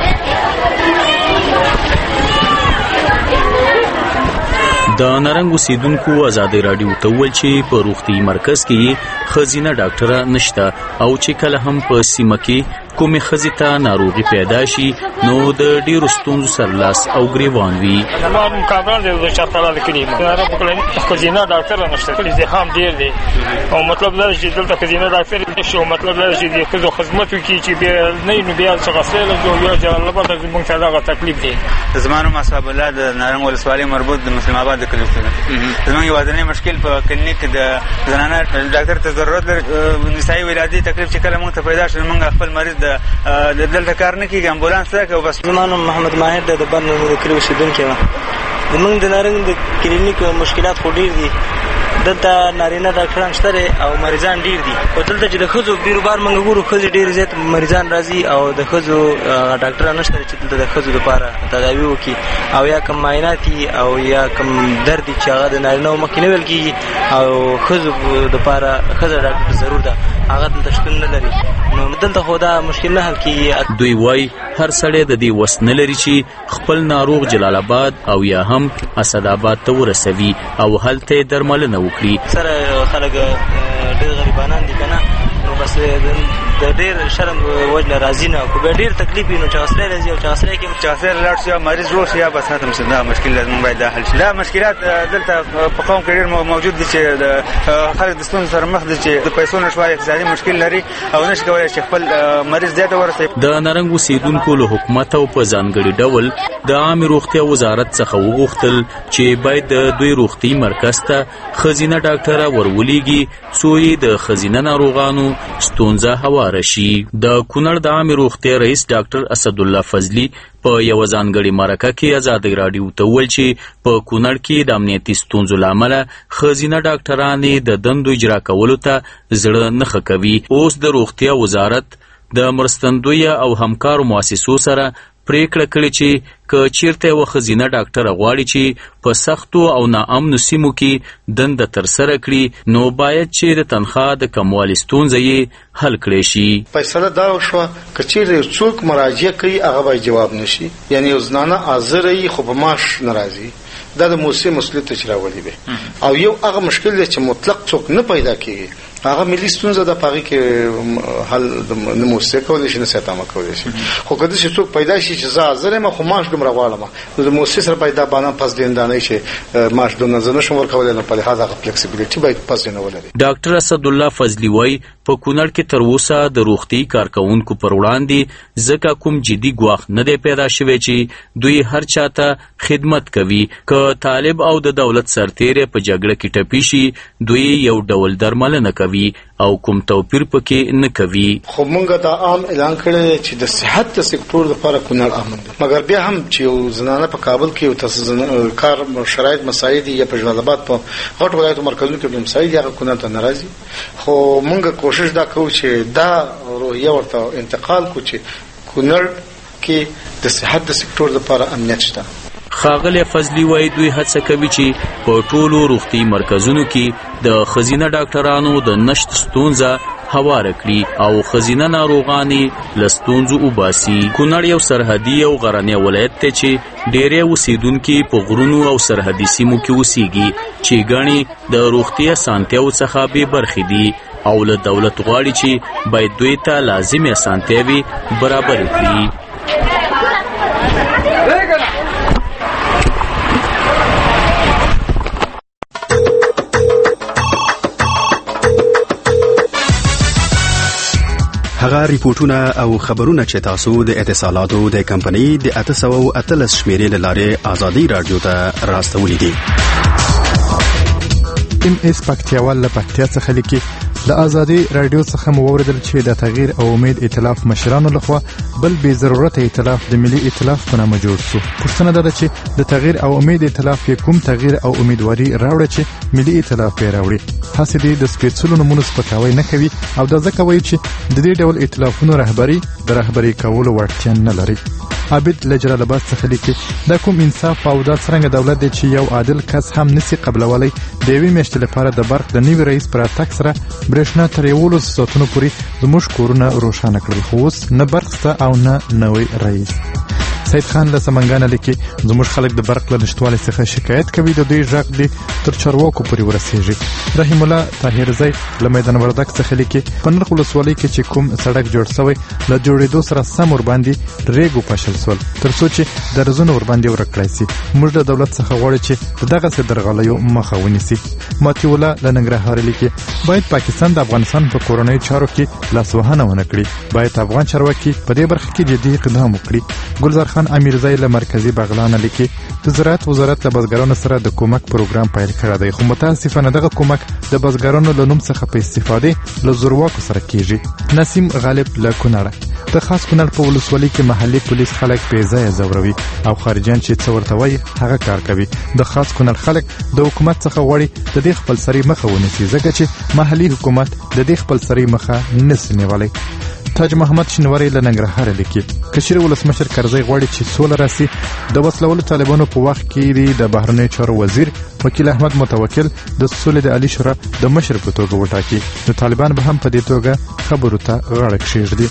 T: د نارنګ اوسېدونکو ازادۍ راډیو ته وویل چې په روغتیايي مرکز کې ښځینه ډاکټره نشته او چې کله هم په سیمه کې کومې ښځې ته ناروغي پیدا شي نو د ډېرو ستونزو سره لاس او ګرېوان وي.
U: زما کابران دی د چارتاله د کلي ښځینه ډاکټره نشته، زحام ډېر دی او مطلب دا چې دلته ښځینه ډاکټر نشي او مطلب دا چې د ښځو خدمت وکړي چې بیا نه وي نو بیا څه غسیله یا جلال آباد زموږ ته دغه تکلیف دی.
V: زما نوم اصحاب الله د نارنګ ولسوالۍ مربوط د مسلم آباد د کلي اوسېدونکی. زموږ یوازینی مشکل په کلینیک کې د زنانه ډاکټر ته ضرورت لري. نسایي ولادي تکلیف چې کله موږ ته پیدا شي موږ خپل مریض د دلته کار نه کیږي امبولانس راکړه او بس.
B: زما نوم محمد ماهر دی، د بند د کلي اوسېدونکی یم. زمونږ د نارنج د کلینیک مشکلات خو ډېر دي. دلته نارینه ډاکټران شته دي او مریضان ډېر دي. او دلته چې د ښځو بیروبار موږ ګورو ښځې ډېر زیات مریضان راځي او د ښځو ډاکټران نشته چې دلته د ښځو دپاره تداوي وکړي او یا کوم معاینات او یا کوم درد چې هغه د نارینهو مخکې نه ویل کېږي او ښځو دپاره ښځه ډاکټر ضرور ده، هغه دلته شتون نه لري. نو دلته خو دا مشکل نه حل کېږي.
T: دوی وایي هر سړی د دې وس نه لري چې خپل ناروغ جلال آباد او یا هم اسداباد ته ورسوي او هلته درملنه وکړي.
B: سره خلک ډېر غریبانان دي که نه، نو بس د ډېر شرم وجله راځي نه. خو بیا ډېر تکلیف وي نو چې اسری راځي او چې اسری کې
V: چې اسری لاړ شي مریض روغ شي یا بس ختم شي. دا مشکل لازم باید حل شي. دا مشکلات دلته په قوم کې ډېر موجود دي چې خلک د ستونزو سره مخ دي چې د پیسو نشتوالي اقتصادي مشکل لري او نشي کولی چې خپل مریض ځای ته ورسوي.
T: د نارنج اوسېدونکو له حکومت او په ځانګړي ډول د عامې روغتیا وزارت څخه وغوښتل چې باید د دوی روغتي مرکز ته ښځینه ډاکټره ورولېږي څو یې د ښځینه ناروغانو ستونزه هواره شي. د کونړ د عامې روغتیا رئیس ډاکټر اسدالله فضلي په یوه ځانګړې مرکه کې ازادۍ راډیو ته وویل چې په کونړ کې د امنیتي ستونزو له امله ښځینه ډاکټرانې د دندو اجرا کولو ته زړه نه ښه کوي. اوس د روغتیا وزارت د مرستندویه او همکارو مؤسسو سره پریکړه کړې چې که چیرته یوه ښځینه ډاکټره غواړي چې په سختو او ناامنو سیمو کې دنده ترسره کړي نو باید چې د تنخوا د کموالي ستونزه یې حل کړی شي.
C: فیصله دا وشوه که چیرته څوک مراجعه کوي هغه باید جواب نشي، یعنی یو زنانه حاضره یي خو په معاش نه راځي، دا د موسسې مسؤلیت ته چې راولي به. او یو هغه مشکل دی چې مطلق څوک نه پیدا کیږي، هغه ملي ستونزه د پاغي کې حل نه موسسه کولی شي نه ساتامه کولی شي. خو کله چې څوک پیدا شي چې زه حاضر یم خو معاش دومره غواړم نو د موسسې سره باید دا باندې پس دیندانه شي معاش دومره زنه شم ورکول نه په لحاظ هغه فلیکسیبিলিټي باید پس نه ولري.
T: ډاکټر اسدالله فضلي وایي په کونړ کې تر اوسه د روغتي کارکونکو پر وړاندې ځکه کوم جدي ګواښ نه دی پیدا شوی چې دوی هر چاته خدمت کوي. که طالب او د دولت سرتیری په جګړه کې ټپي شي دوی یو ډول درملنه کوي او کوم توپیر پکې نه کوي.
C: خو مونږ دا عام اعلان کړی چې د صحت سکتور لپاره کونړ امن دی، مګر بیا هم چې یو زنانه په کابل کې یو تاسو کار شرایط مساعد یا په جلال آباد په غټ ولایتو مرکزونو کې مساعد هغه کونړ ته ناراضي. خو مونږ کوشش دا کوو چې دا روحیه ورته انتقال کو چې کونړ کې د صحت سکتور لپاره امنیت شته.
T: ښاغلی فضلي وایي دوی هڅه کوي چې په ټولو روغتي مرکزونو کې د ښځینه ډاکټرانو د نشت ستونزه هواره کړي او ښځینه ناروغانې له ستونزو وباسي. کونړ یو سرحدي او غرنی ولایت دی چې ډېری اوسېدونکي په غرونو او سرحدي سیمو کې اوسېږي چې ګڼې د روغتي اسانتیاوو څخه بې برخې دي او له دولت غواړي چې باید دوی ته لازمې اسانتیاوې برابرې کړي.
W: هغه ریپورتونه او خبرونه چې تاسو د اتصالاتو د کمپنۍ د 813 شمیرې له لارې ازادي رادیو ته راستولې دي.
A: MS پکتیاوال له پکتیا څخه لیکي له ازادي رادیو څخه مو اوریدل چې د تغییر او امید ائتلاف مشرانو لخوا بل به ضرورت ائتلاف د ملي ائتلاف په نامه جوړ شو. پوښتنه ده چې د تغییر او امید ائتلاف کې کوم تغییر او امیدواري راوړي چې ملي ائتلاف یې راوړي. هڅې دې د سپېڅلو نومونو سپکاوی نه کوي او دا ځکه وایي چې د دې ډول ائتلافونو رهبري کولو وړتیا نه لري. عابد له جلال آباد څخه لیکي دا کوم انصاف او دا څرنګه دولت دی چې یو عادل کس هم نسی قبلولی د یوې میاشتې لپاره د برق د نوي رئیس پر راتګ سره برېښنا تر 11 ساعتونو پورې زموږ کورونه روښانه کړل، خو اوس نه برق شته او نه نوی رئیس. سید خان له سمنګانه لیکي زموږ خلک د برق له نشتوالي څخه شکایت کوي، د دوی غږ دی تر چارواکو پورې ورسیږي. رحیم الله طاهرزی له میدان وردګ څخه لیکي په نرخ ولسوالۍ کې چې کوم سړک جوړ شوی له جوړېدو سره سم ورباندې ریګ وپاشل سول تر څو چې درزونه ورباندې ورک کړای سي. موږ د دولت څخه غواړو چې دغسې درغلیو مخه ونیسي. ماتی الله له ننګرهار لیکي باید پاکستان د افغانستان په کورنیو چارو کې لاسوهنه ونه کړي، باید افغان چارواکي په دې برخه کې جدي اقدام وکړي. ګلزار خان امیرزی له مرکزی بغلان لیکي د زراعت وزارت له بزګرانو سره د کومک پروګرام پیل کړی دی، خو متاسفانه دغه کومک د بزګرانو له نوم څخه په استفاده له زورواکو سره کیږي. نسیم غالب له کونړ د خاص کونړ په ولسوالۍ کې محلي پولیس خلک بې ځایه ځوروي او خارجیان چې څه ورته وایي هغه کار کوي. د خاص کونړ خلک د حکومت څخه غواړي د دې خپلسري مخه ونیسي ځکه چې محلي حکومت د دې خپلسري مخه نشي نیولی. تاج محمد شینواری له ننګرهار لیکي کشر ولسمشر کرزی غواړي چې سوله راسي. د وسلوالو طالبانو په وخت کې د بهرنیو چارو وزیر وکیل احمد متوکل د سولې د عالی شورا د مشر په توګه وټاکي. نو طالبان به هم په دې توګه خبرو ته غاړه کښېږدي.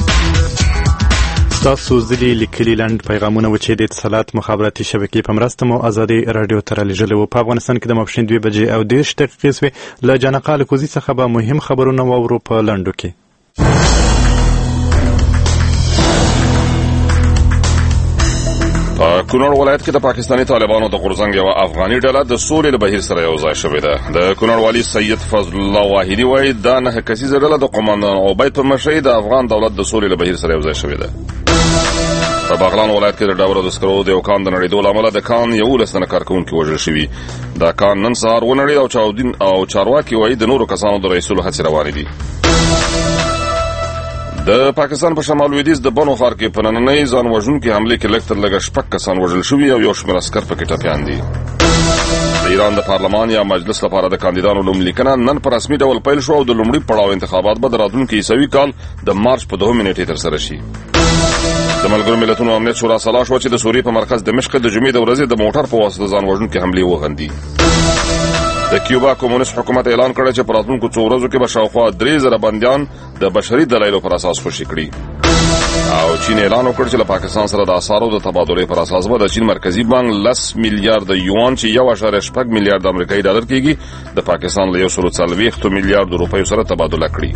A: تاسو ځلې لیکلي لنډ پیغامونه و چې د اتصالات مخابراتي شبکې په مرسته مو ازادي رادیو ته رالیږلي وو. په افغانستان کې د ماپښین 2 بجې او 30 دقیقې سوې. له جانقال کوزي څخه به مهم خبرونه واورو په لنډو کې.
E: کونړ ولایت کې د پاکستاني طالبانو د غورځنګ یو افغاني ډله د سولې د بهیر سره یو ځای شوې ده. د کونړ والي سید فضل الله واحدي وایي دا 9 کسیزه ډله د قوماندان عبید په مشرۍ د افغان دولت د سولې د بهیر سره یو ځای شوې ده. په بغلان ولایت کې د ډبرو د سکرو د یو کان د نړېدو له امله د کان 11 تنه کارکوونکي وژل شوي. دا کان نن سهار ونړېد او چارواکي وایي د نورو کسانو د رئیسولو هڅې روانې دي. د پاکستان په شمال لویدیځ د بنو ښار کې په نننۍ ځان وژونکې حملې کې لږ تر لږه 6 کسان وژل شوي او یو شمېر عسکر پکې ټپیان دي. د ایران د پارلمان یا مجلس لپاره د کاندیدانو نوملیکنه نن په رسمي ډول پیل شو او د لومړي پړاو انتخابات به د راتلونکي عیسوي کال د مارچ په 2 نیټې ترسره شي. د ملګرو ملتونو امنیت شورا سلا شوه چې د سوریې په مرکز دمشق د جمعې د ورځې د موټر په واسطه ځان وژونکې حملې وغندي. د کیوبا کمونیست حکومت اعلان کړی چې په راتلونکو 2 ورځو کې به شاوخوا 3000 بندیان د بشري دلایلو پر اساس خوشي کړي. او چین اعلان وکړ چې له پاکستان سره د اسعارو د تبادلې پر اساس به د چین مرکزی بانک 10 میلیارډ یوان چې 1.8 میلیارډ امریکایي ډالر کېږي د پاکستان له 140 میلیارډ روپیو سره تبادله کړي.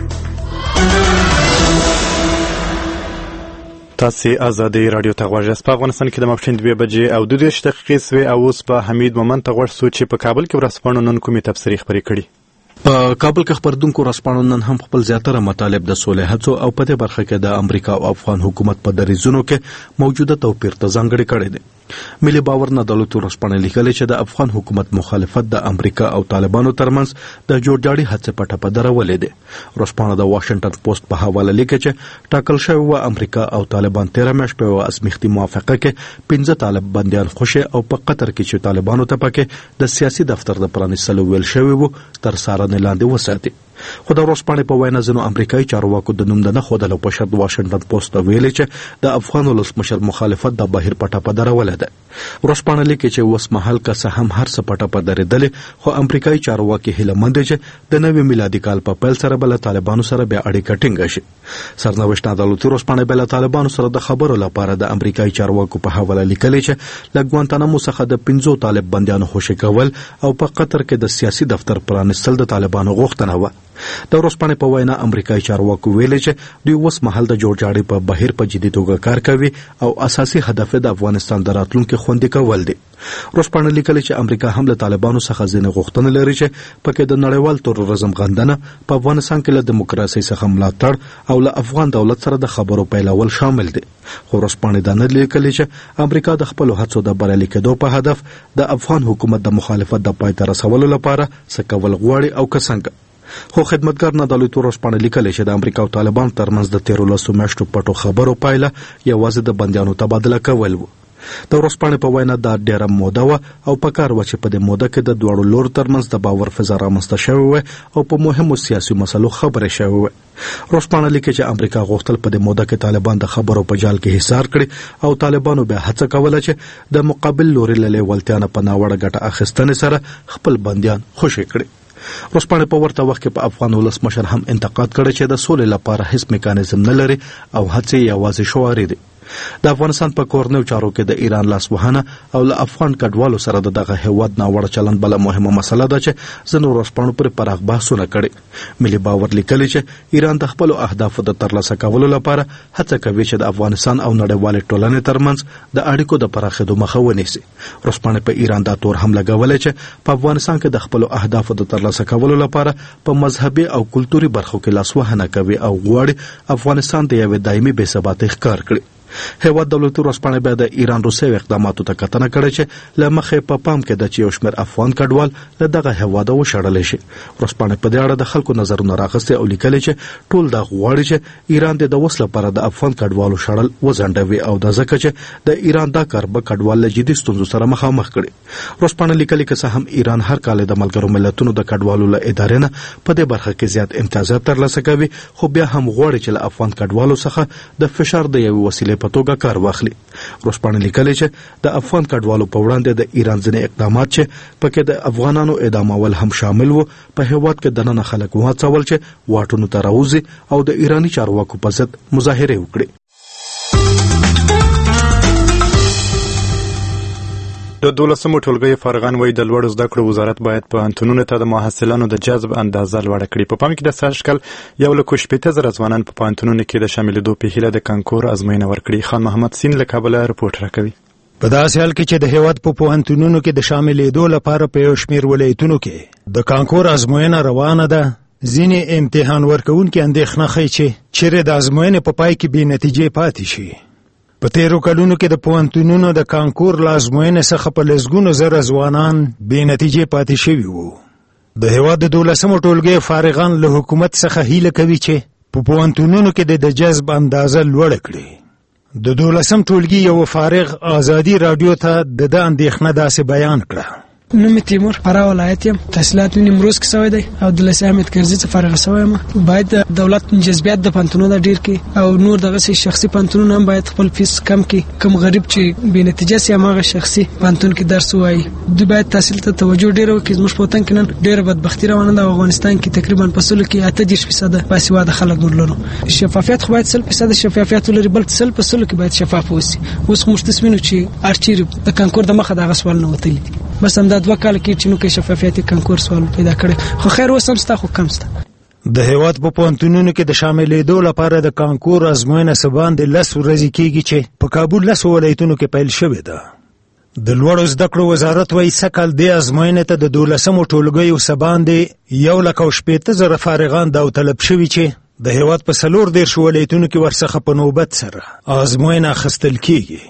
E: تاسو ازادي رادیو ته غواړئ. په افغانستان کې د ماپښین 2 بجې او 30 دقیقې سوې او اوس په حمید مومند ته غوښ سو چې په کابل کې ورسپانو نن کومې تبصرې خبرې کړي.
F: په کابل کې خبردونکو رسپانو نن هم خپل زیاتره مطالب د سولې هڅو او په دې برخه کې د امریکا او افغان حکومت په دریځونو کې موجوده توپیر ته ځانګړی کړی دی. ملي باور نه دولت رسپانه لیکلي چې د افغان حکومت مخالفت د امریکا او طالبانو ترمنځ د جوړجاړي هڅې په ټپه درولې دي. رسپانه د واشنگټن پوسټ په حواله لیکي چې ټاکل شوی و امریکا او طالبان 13 میاشتې په اسمیختي موافقه کې 15 طالب بندیان خوشي او په قطر کې چې طالبانو ته پکې د سیاسي دفتر د پرانیستلو ویل شوی و تر څارنې لاندې وساتي. خو د ورځپاڼې په وینا ځینو امریکایي چارواکو د نوم نه خوده په شرط واشنگټن پوسټ ویلي چې د افغان ولسمشر مخالفت د بهیر پټه په درولې ده. ورځپاڼه لیکي چې اوس مهال که څه هم هر څه پټه په درېدلې خو امریکایي چارواکي هیله مند دي چې د نوي میلادي کال په پیل سره بل طالبانو سره بیا اړیکه ټینګه شي. سرنوشت عدالتي ورځپاڼه بل طالبانو سره د خبرو لپاره د امریکایي چارواکو په حواله لیکلي چې لګوانتانامو څخه د 15 طالب بندیانو خوشي کول او په قطر کې د سیاسي دفتر پرانیستل د طالبانو غوښتنه و. د ورځپاڼې په وینا امریکایي چارواکو ویلي چې دوی اوس مهال د جوړجاړي په بهیر په جدي توګه کار کوي او اساسي هدف د افغانستان د راتلونکي خوندي کول دي. ورځپاڼه لیکلي چې امریکا هم له طالبانو څخه ځینې غوښتنې لري چې پکې د نړیوال تروریزم غندنه په افغانستان کې له دیموکراسي څخه ملاتړ او له افغان دولت سره د خبرو پیلول شامل دي. خو ورځپاڼه دا نه لیکلي چې امریکا د خپل هڅو د بریالي کېدو په هدف د افغان حکومت د مخالفت د پای ته رسولو لپاره څه کول غواړي او که څنګه. خو خدمتګار نه دولت ورځپاڼه لیکلي چې د امریکا او طالبان ترمنځ د 13 میاشتو پټو خبرو پایله یوازې د بندیانو تبادله کول و. د ورځپاڼې په وینا دا ډېره موده وه او په کار و چې په دې موده کې د دواړو لورو ترمنځ د باور فضا رامنځته شوې وه او په مهمو سیاسي مسلو خبرې شوې وه. ورځپاڼه لیکي چې امریکا غوښتل په دې موده کې طالبان د خبرو په جال کې حصار کړي او طالبانو بیا هڅه کوله چې د مقابل لوري له لیوالتیا نه په ناوړه ګټه اخیستنې سره خپل بندیان خوشي کړي. ورځپاڼې په ورته وخت کې په افغان ولسمشر هم انتقاد کړی چې د سولې لپاره هیڅ میکانیزم نه لري او هڅې یوازې شعاري دي. د افغانستان په کورنیو چارو کې د ایران لاسوهنه او له افغان کډوالو سره دغه هیواد ناوړه چلند بل مهمه مسله ده چې ځینو ورځپاڼو پر پراخ بحثونه کړي. ملي باور لیکلي چې ایران د خپل اهدافو د ترلاسه کولو لپاره هڅه کوي چې د افغانستان او نړیوالې ټولنې ترمنځ د اړیکو د پراخېدو مخه ونیسي. ورځپاڼې په ایران دا تور هم لګولې چې په افغانستان کې د خپل اهدافو د ترلاسه کولو لپاره په مذهبي او کلتوري برخو کې لاسوهنه کوي او غواړي افغانستان د یوې دایمي بې ثباتۍ ښکار کړي. هیواد دولتي ورځپاڼې بیا د ایران روسیې اقداماتو ته کتنه کړې چې له مخې په پام کې د چې یو شمېر افغان کډوال له دغه هیواده وشړلی شي. ورځپاڼې په دې اړه د خلکو نظرونه راغستې او لیکلي چې ټول دا غواړي چې ایران د وس لپاره د افغان کډوالو شړل وځنډوي او د ځکه چې د ایران دا کار به کډوال له جدي ستونزو سره مخامخ کړي. ورځپاڼې لیکلي که څه هم ایران هر کال د ملګرو ملتونو د کډوالو له ادارې نه په دې برخه کې زیات امتیازات ترلاسه کوي، خو بیا هم غواړي چې له افغان کډوالو څخه د فشار د یوې وسیلې په توګه کار واخلي. ورځپاڼې لیکلي چې د افغان کډوالو په وړاندې د ایران ځینې اقدامات چې پکې د افغانانو اعدامول هم شامل وو په هیواد کې دننه خلک وهڅول چې واټونو ته راوځي او د ایراني چارواکو په ضد مظاهرې وکړي.
A: د 12مو ټولګي فارغان وایي د لوړو زده کړو وزارت باید پوهنتونونو ته د محصلانو د جذب اندازه لوړه کړي. په پام کې د سږ کال 1.8 ځوانان په پوهنتونونو کې د شاملېدو په هیله د کانکور ازموینه ورکړي. خان محمد سین له کابله رپورټ راکوي.
G: په داسې حال کې چې د هیواد په پوهنتونونو کې د شاملېدو لپاره په یو شمېر ولایتونو کې د کانکور ازموینه روانه ده، ځینې امتحان ورکوونکي اندېښنه ښیي چې چیرې د ازموینې په پای کې بې نتیجې پاتې شي. په تیرو کلونو کې د پوهنتونونو د کانکور له ازموینې څخه په لسګونو زره ځوانان بې نتیجې پاتې شوي وو. د هیواد د 12مو ټولګي فارغان له حکومت څخه هیله کوي چې په پوهنتونونو کې د جذب اندازه لوړه کړي. د 12م ټولګي یو فارغ ازادي رادیو ته د اندېښنه داسې بیان کړه.
H: نوم تیمور، فراه ولایت یم. تحصیلات مې نیمروز کې شوی دی او د لسی احمد کرزي څخه فارغ شوی یم. باید د دولت جذبیات د پوهنتونونو ډیر کړي او نور دغه شخصي پوهنتونونه هم باید خپل فیس کم کړي. کوم غریب چې بې نتیجه سي هغه شخصي پوهنتون کې درس وایي، دوی باید تحصیل ته توجه ډیر وکړي. زموږ په وطن کې نن ډیره بدبختي روانه ده. افغانستان کې تقریبا په سلو کې 38% باسواده خلک لرو. شفافیت خو باید 100% شفافیت ولري، بلکې 100% کې باید شفاف اوسي. اوس خو مشتس مینو چې ارچیر د کانکور د مخه دغه سوال نه وتلی، بس هم دا 2 کال کې چې نو کې شفافیت کانکور سوال پیدا کړي. خو خیر اوس هم ستا خو کم ستا.
G: د هیواد په پوهنتونونو کې د شاملېدو لپاره د کانکور ازموینه سباندې 10 ورځې کېږي چې په کابل 10 ولایتونو کې پیل شوې ده. د لوړو زده کړو وزارت وایي سږ د ازموینې ته د 12مو ټولګیو سباندې 1,80,000 فارغان داوطلب شوي چې د هیواد په 14 ولایتونو کې ورڅخه په نوبت سره ازموینه اخیستل کېږي.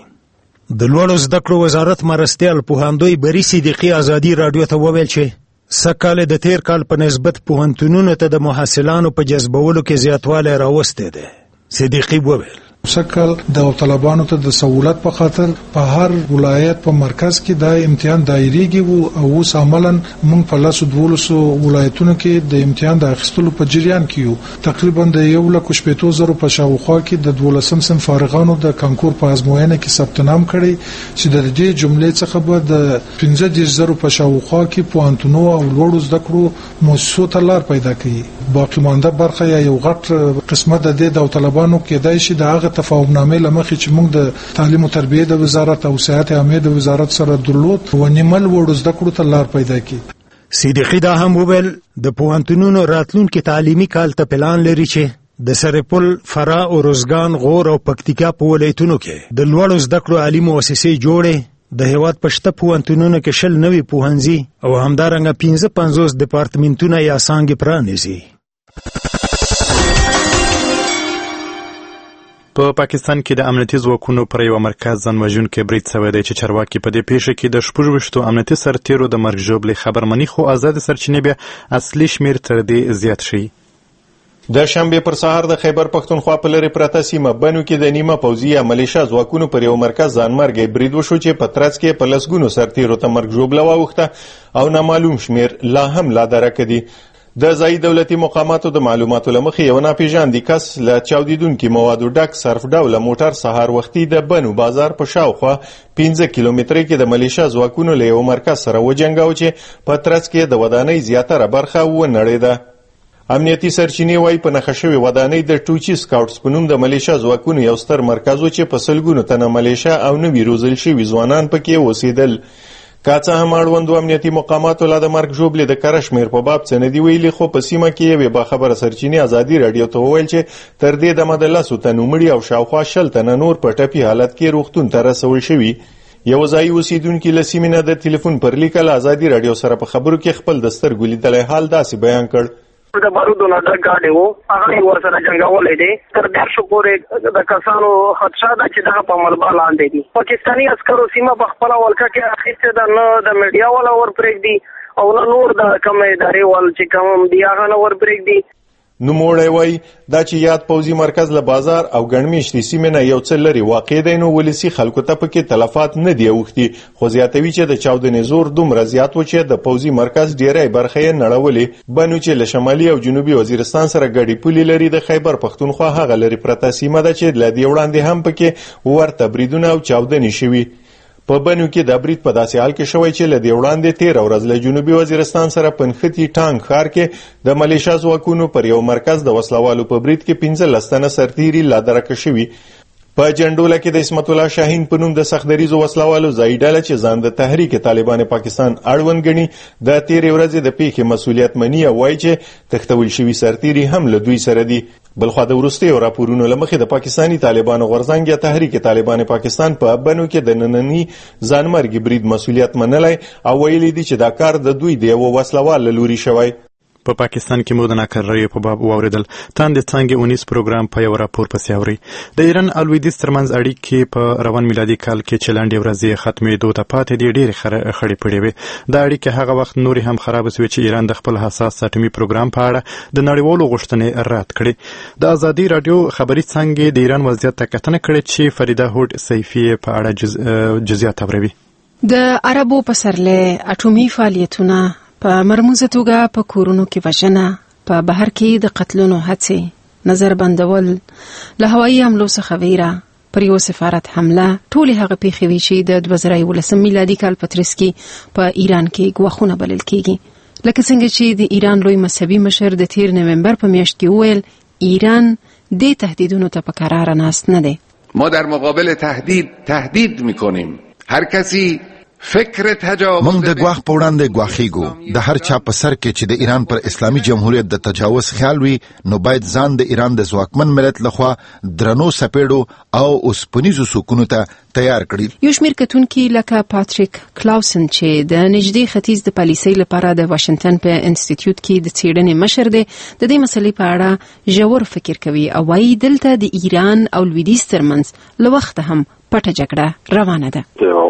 G: د لوړو زده کړو وزارت مرستیال پوهاندوی بری صدیقي ازادي رادیو ته وویل چې سږ کال د تیر کال په نسبت پوهنتونونو ته د محصلانو په جذبولو کې زیاتوالی راوستی دی. صدیقي وویل
I: سکل د طالبانو ته د سہولت په خاطر په هر ولایت په مرکز کې د امتحان دایریږي او اوس عملاً موږ په 12 ولایتونو کې د امتحان د اخیستلو په جریان کې یو. تقریبا د 1,80,000 په شاوخوا کې د 12م صنف فارغانو د کانکور په ازموینه کې ثبت نام کړي چې د دې جملې څخه به د 15,000 په شاوخوا کې پوهنتونو او لوړو زده کړو مؤسسو ته لار پیدا کړي. باقی مانده برخه یا یو غټ قسمت د دې طالبانو کې دای شي د تفاهمنامه لمخې چې موږ د تعلیم او تربیه د وزارت او صحت عامه د وزارت سره درلود ونیمل وړو زده کړو ته لار پیدا کړي.
G: صدیقي دا هم وویل د پوهنتونونو راتلونکي تعلیمي کال ته پلان لري چې د سرپل، فراه، اروزګان، غور او پکتیکا په ولایتونو کې د لوړو زده کړو عالي مؤسسې جوړې. د هیواد په شته پوهنتونونو کې 20 نوي پوهنځي او همدارنګه 55 ډپارټمنټونه یا څانګې پرانیزي.
A: په پاکستان کې د امنیتي ځواکونو پر یو مرکز ځان وژونکی برید شوی دی چې چارواکي په دې پیښه کې د 26 امنیتي سرتیرو د مرګ ژوبلې خبرمني، خو آزاد سرچینې بیا اصلي شمیر تر دې زیات شي.
X: د شنبه پر سهار د خیبر پختونخوا په لری پرته سیمه بنو کې د نیمه پوځي ملیشیا ځواکونو پر یو مرکز ځان مرګ برید وشو چې په ترڅ کې په لسګونو سرتیرو ته مرګ ژوبله واوښته او نامعلوم شمیر لا هم لا درک دي. د ځای دولتي مقاماتو د معلوماتو لمخې یو ناپېژاندي کس له چاودیدونکي موادو ډک صرف ډوله موټر سهار وختي د بنو بازار په شاوخوا 15 کیلومترۍ کې د ملیشیا ځواکونو له یو مرکز سره وجنګاو چې په ترڅ کې د ودانۍ زیاتره برخه ونړېده. امنیتي سرچینې وایي په نښه شوې ودانۍ د ټوچي سکاوټس په نوم د ملیشیا ځواکونو یو ستر مرکز و چې په سلګونو تنه ملیشیا او نوي روزل شوي ځوانان پکې اوسېدل. که څه هم اړوندو امنیتي مقاماتو لا د مرګ ژوبلې د کره شمېر په باب څه نه دي ویلي، خو په سیمه کې یوې باخبره سرچینې ازادي راډیو ته وویل چې تر دې دمه د 10 تنو مړي او شاوخوا 60 تنه نور په ټپي حالت کې روغتون ته رسول شوي. یو ځای اوسیدونکي له سیمې نه د ټلیفون پر لیکل ازادي راډیو سره په خبرو کې خپل د سترګو لیدلی حال داسې بیان کړ.
D: د بارودو نه ډک ګاډی و، هغه یې ورسره جنګولی دی. تر 10 پورې د کسانو خدشه ده چې دغه په ملبا لاندې دي. پاکستاني عسکرو سیمه په خپله ولکه کې اخیستې ده، نه د میډیا والا ورپرېږدي او نه نور د کوم ادارې وال چې کوم دی هغه نه ورپرېږدي.
X: نوموړی وایي دا چې یاد پوځي مرکز له بازار او ګڼمېشتې سیمې نه یو څه لرې واقع دی، نو ولسي خلکو ته پکې تلفات نه دي اوښتي، خو زیاتوي چې د چاودنې زور دومره زیات و چې د پوځي مرکز ډیری برخه یې نړولې. بنو چې له شمالي او جنوبي وزیرستان سره ګډې پولې لري، د خیبر پښتونخوا هغه لرې پرته سیمه ده چې له دې وړاندې هم پکې ورته بریدونه او چاودنې شوي. په بنو کې د برید په داسې حال کې شوی چې له دې وړاندې 13 ورځ له جنوبي وزیرستان سره په نښتي ټانک ښار کې د ملیشیا ځواکونو پر یو مرکز د وسلوالو په برید کې 15 تنه سرتیري لادرکه شوي. په جنډوله کې د اسمت الله شاهین په نوم د سختدریزو وسلوالو ځای ډله چې ځان د تحریک طالبان پاکستان اړوند ګڼي د 13 ورځې د پیښې مسؤلیت مني او وایي چې تښتول شوي سرتیري هم له دوی سره دي. بلخوا د وروستیو راپورونو له مخې د پاکستاني طالبانو غورځنګ یا تحریک طالبان پاکستان په بنو کې د ننني ځانمرګي برید مسؤلیت منلی او ویلي دي چې دا کار د دوی د یو وسلوال له لوري شوی.
A: په پاکستان کې مو د ناکرارۍ په باب واوریدل. تاندې څانګې 19 پروګرام په یو راپور پسې اوري. د ایران او لویدیځ ترمنځ اړیکې په روان میلادي کال کې چې لنډې ورځې ختمېدو ته پاتې دي ډېرې خړې پړې وې. دا اړیکې هغه وخت نورې هم خرابه سوې چې ایران د خپل حساس اټومي پروګرام په اړه د نړیوالو غوښتنې رد کړې. د ازادي راډیو خبري څانګې د ایران وضعیت ته کتنه کړې چې فریده هوډ سیفي په اړه جزئیات اوروي.
J: د عربو پسرلي اټومي فعالیتونه په مرموزه توګه په کورونو کې وژنه، په بهر کې د قتلونو هڅې، نظر بندول، له هوایي حملو څخه ویره، پر یو سفارت حمله، ټولې هغه پیښې وې چې د 2011 میلادي کال په ترڅ کې په ایران کې ګواښونه بلل کېږي. لکه څنګه چې د ایران لوی مذهبي مشر د 13 نومبر په میاشت کې وویل ایران دې تهدیدونو ته په قرار ناست نه دی.
L: ما در مقابل تهدید میکنیم. هر کسی موږ د ګواښ په وړاندې ګواښیږو. د هر چا په سر کې چې د ایران پر اسلامي جمهوریت د تجاوز خیال وي، نو باید ځان د ایران د ځواکمن ملت لخوا درنو سپېړو او اوسپنیزو سوکونو ته تیار کړي.
J: یو شمېر کتونکي لکه پاتریک کلاوسن چې د نږدې ختیځ د پالیسۍ لپاره د واشنگټن په انسټیټیوټ کې د څېړنې مشر دی، د دې مسلې په اړه ژور فکر کوي او وایي دلته د ایران او لویدیځ ترمنځ له وخته هم پټه جګړه روانه ده.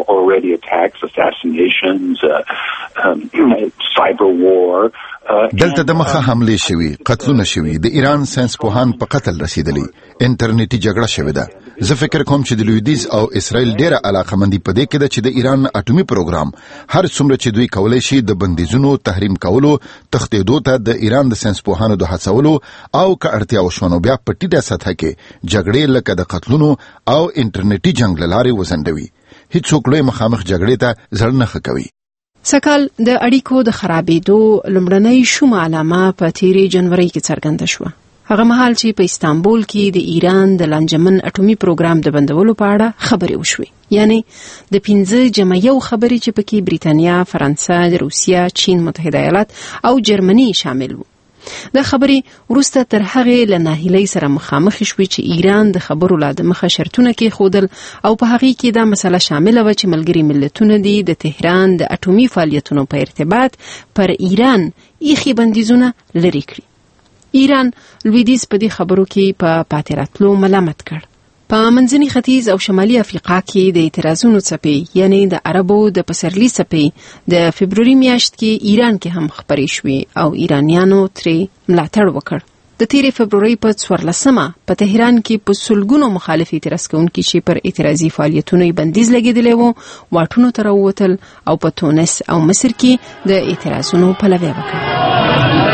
L: دلته د مخه حمله شوي، قتلونه شوي، د ایران ساينس پوهان په قتل رسیدلی، انټرنیټي جګړه شوې ده. زه فکر کوم چې د لویدیځ او اسرائیل ډیره علاقمندي په دې کې ده چې د ایران اټومي پروګرام هر څومره چې دوی کولای شي د بندیزونو تحریم کولو، تښتېدو ته د ایران د ساينس پوهانو د هڅولو او که اړتیا وشو نو بیا په ټیټه سطح کې جګړې لکه د قتلونو او انټرنیټي جنگ لارې وزندوي. هیڅوک لوی مخامخ جګړې ته ځړ نه کوي.
J: سکهال د اړیکو د خرابېدو لومړنۍ شومه علامه په 13 جنوري کې څرګنده شوه. هغه مهال چې په استانبول کې د ایران د لانجمن اټومي پروګرام د بندولو په اړه خبرې وشوې. یعنی د 15 جمع یو خبرې چې پکې بریتانیا، فرانسه، روسیا، چین، متحده ایالات او جرمني شامل وو. د خبرې وروسته تر هغې له ناهیلۍ سره مخامخ شوې چې ایران د خبرو لا د مخه شرطونه کېښودل او په هغې کې دا مسله شامله وه چې ملګري ملتونه دي د تهران د اټومي فعالیتونو په ارتباط پر ایران ایښي بندیزونه لرې کړي. ایران لویدیځ په دې خبرو کې په پاتې راتلو ملامت کړ. په منځني ختیځ او شمالي افریقا کې د اعتراضونو څپې یعنی د عربو د پسرلي څپې د فبروري میاشت کې ایران کې هم خپرې شوې او ایرانیانو ترې ملاتړ وکړ. د 13 فبروري په 14مه په تهران کې په سلګونو مخالف اعتراض کوونکي چې پر اعتراضي فعالیتونو بندیز لګېدلی وو واټونو ته راووتل او په تونس او مصر کې د اعتراضونو پلوي وکړ.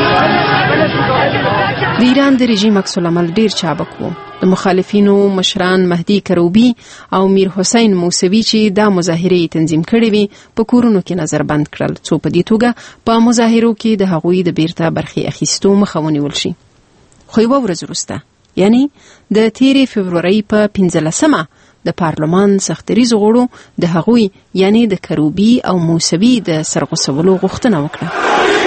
J: د ایران د رژیم عکس العمل ډیر چابک وو. د مخالفینو مشران مهدی کروبی او میر حسین موسوی چې دا مظاهره تنظیم کړې وي په کورونو کې نظر بند کړل څو په دې توګه په مظاهرو کې د هغوی د بیرته برخې اخیستو مخه ونیول شي. خو یوه ورځ وروسته یعنی د 13 فبروري په 15مه د پارلمان سختریزو غړو د هغوی یعنی د کروبی او موسوی د سرغوڅولو غوښتنه وکړه.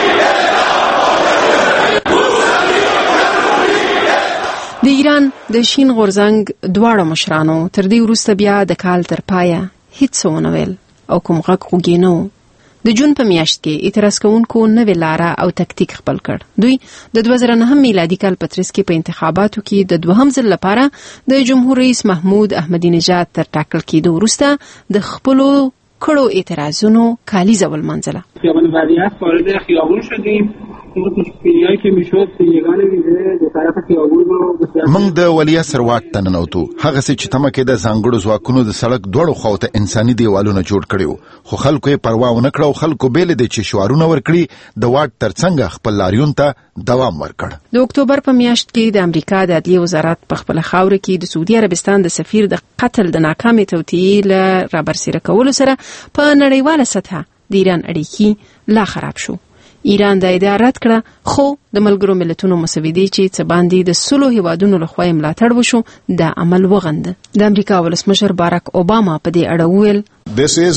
J: د ایران د شین غورځنګ دواړو مشرانو تر دې وروسته بیا د کال تر پایه هیڅ ونه ویل او کوم غږ خوږی نه و. د جون په میاشت کې اعتراض کوونکو نوې لاره او تکتیک خپل کړ. دوی د 2009 میلادي کال په ترڅ کې په انتخاباتو کې د دوهم ځل لپاره د جمهور رئیس محمود احمدی نژاد تر ټاکل کېدو وروسته د خپلو کړو اعتراضونو کالیزه ولمنځله.
K: خیابان ولیعصر وارد خیابون شدیم. پیاهی که میشد یگان ویزه دو طرف خیابون رو
L: موږ د ولیعصر واټ ته ننوتو. هغه څه چې تمه کېده ځانګړو ځواکونو د سړک دواړو خواو ته انساني دیوالونه جوړ کړي خو خلکو یې پروا ونه کړه او خلکو بیل دي چې شعارونه ورکړي د واټ ترڅنګ خپل لاریون ته دوام ورکړ.
J: د اکتوبر په میاشت کې د امریکا د عدلیې وزارت په خپل خاور کې د سعودي عربستان د سفیر د قتل د ناکامې توطئې له رابرسېره کولو سره په نړیواله سطحه د ایران اړیکې لا خراب شو. ایران د ادعا رد کړه خو د ملګرو ملتونو مسودې چې څه باندې د سلو هیوادونو لخوا ملاتړ وشو د عمل وغند. د امریکا ولسمشر باراک اوباما په دې اړه وویل
M: This is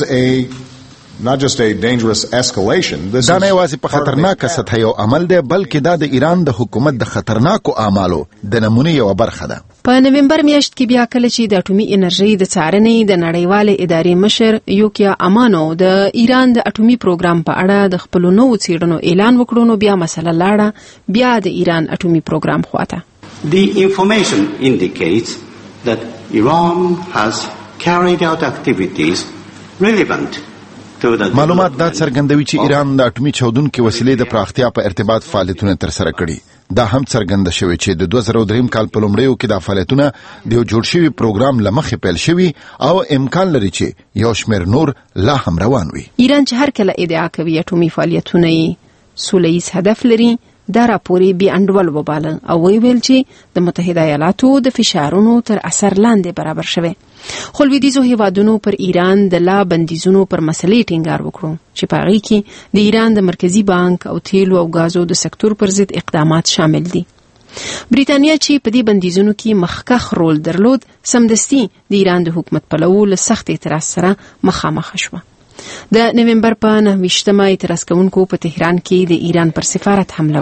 M: not just a dangerous escalation.
L: دا نه یوازې په خطرناکه سطح یو عمل دی بلکې دا د ایران د حکومت د خطرناکو اعمالو د نمونه یو برخه ده.
J: په نومبر میاشت کې بیا کله چې د اټومي انرژي د څارنې د نړیوالې ادارې مشر یوکیا امانو د ایران د اټومي پروګرام په اړه د خپل نوو څېړنو اعلان وکړو نو بیا مسله لاړه بیا د ایران اټومي پروګرام خواته.
N: The information indicates that Iran has carried out activities relevant
L: معلومات دا څرګندوي چې ایران د اټومي چاودونکو وسیلې د پراختیا په ارتباط فعالیتونه ترسره کړي. دا هم څرګنده شوی چې د 2003 کال په لومړیو کې د فعالیتونه د یو جوړ شوي پروګرام لمخې پیل شوي او امکان لري چې یو شمېر نور لا هم روان وي.
J: ایران چې هر کله ادعا کوي اټومي فعالیتونه یې سوله ییز هدف لري دا راپورې بې انډول وباله او ویل چې د متحده ایالاتو د فشارونو تر اثر لاندې برابر شوی. خو لویدیځو هیوادونو پر ایران د لا بندیزونو پر مسلې ټینګار وکړو چې په هغې کې د ایران د مرکزی بانک او تیلو او غازو د سکتور پر ضد اقدامات شامل دي. بریتانیا چې په دې بندیزونو کې مخکښ رول درلود سمدستي د ایران د حکومت پلوو له سخت اعتراض سره مخامخ شوه. د نومبر په 9 اعتراض کوونکو په تهران کې د ایران پر سفارت حمله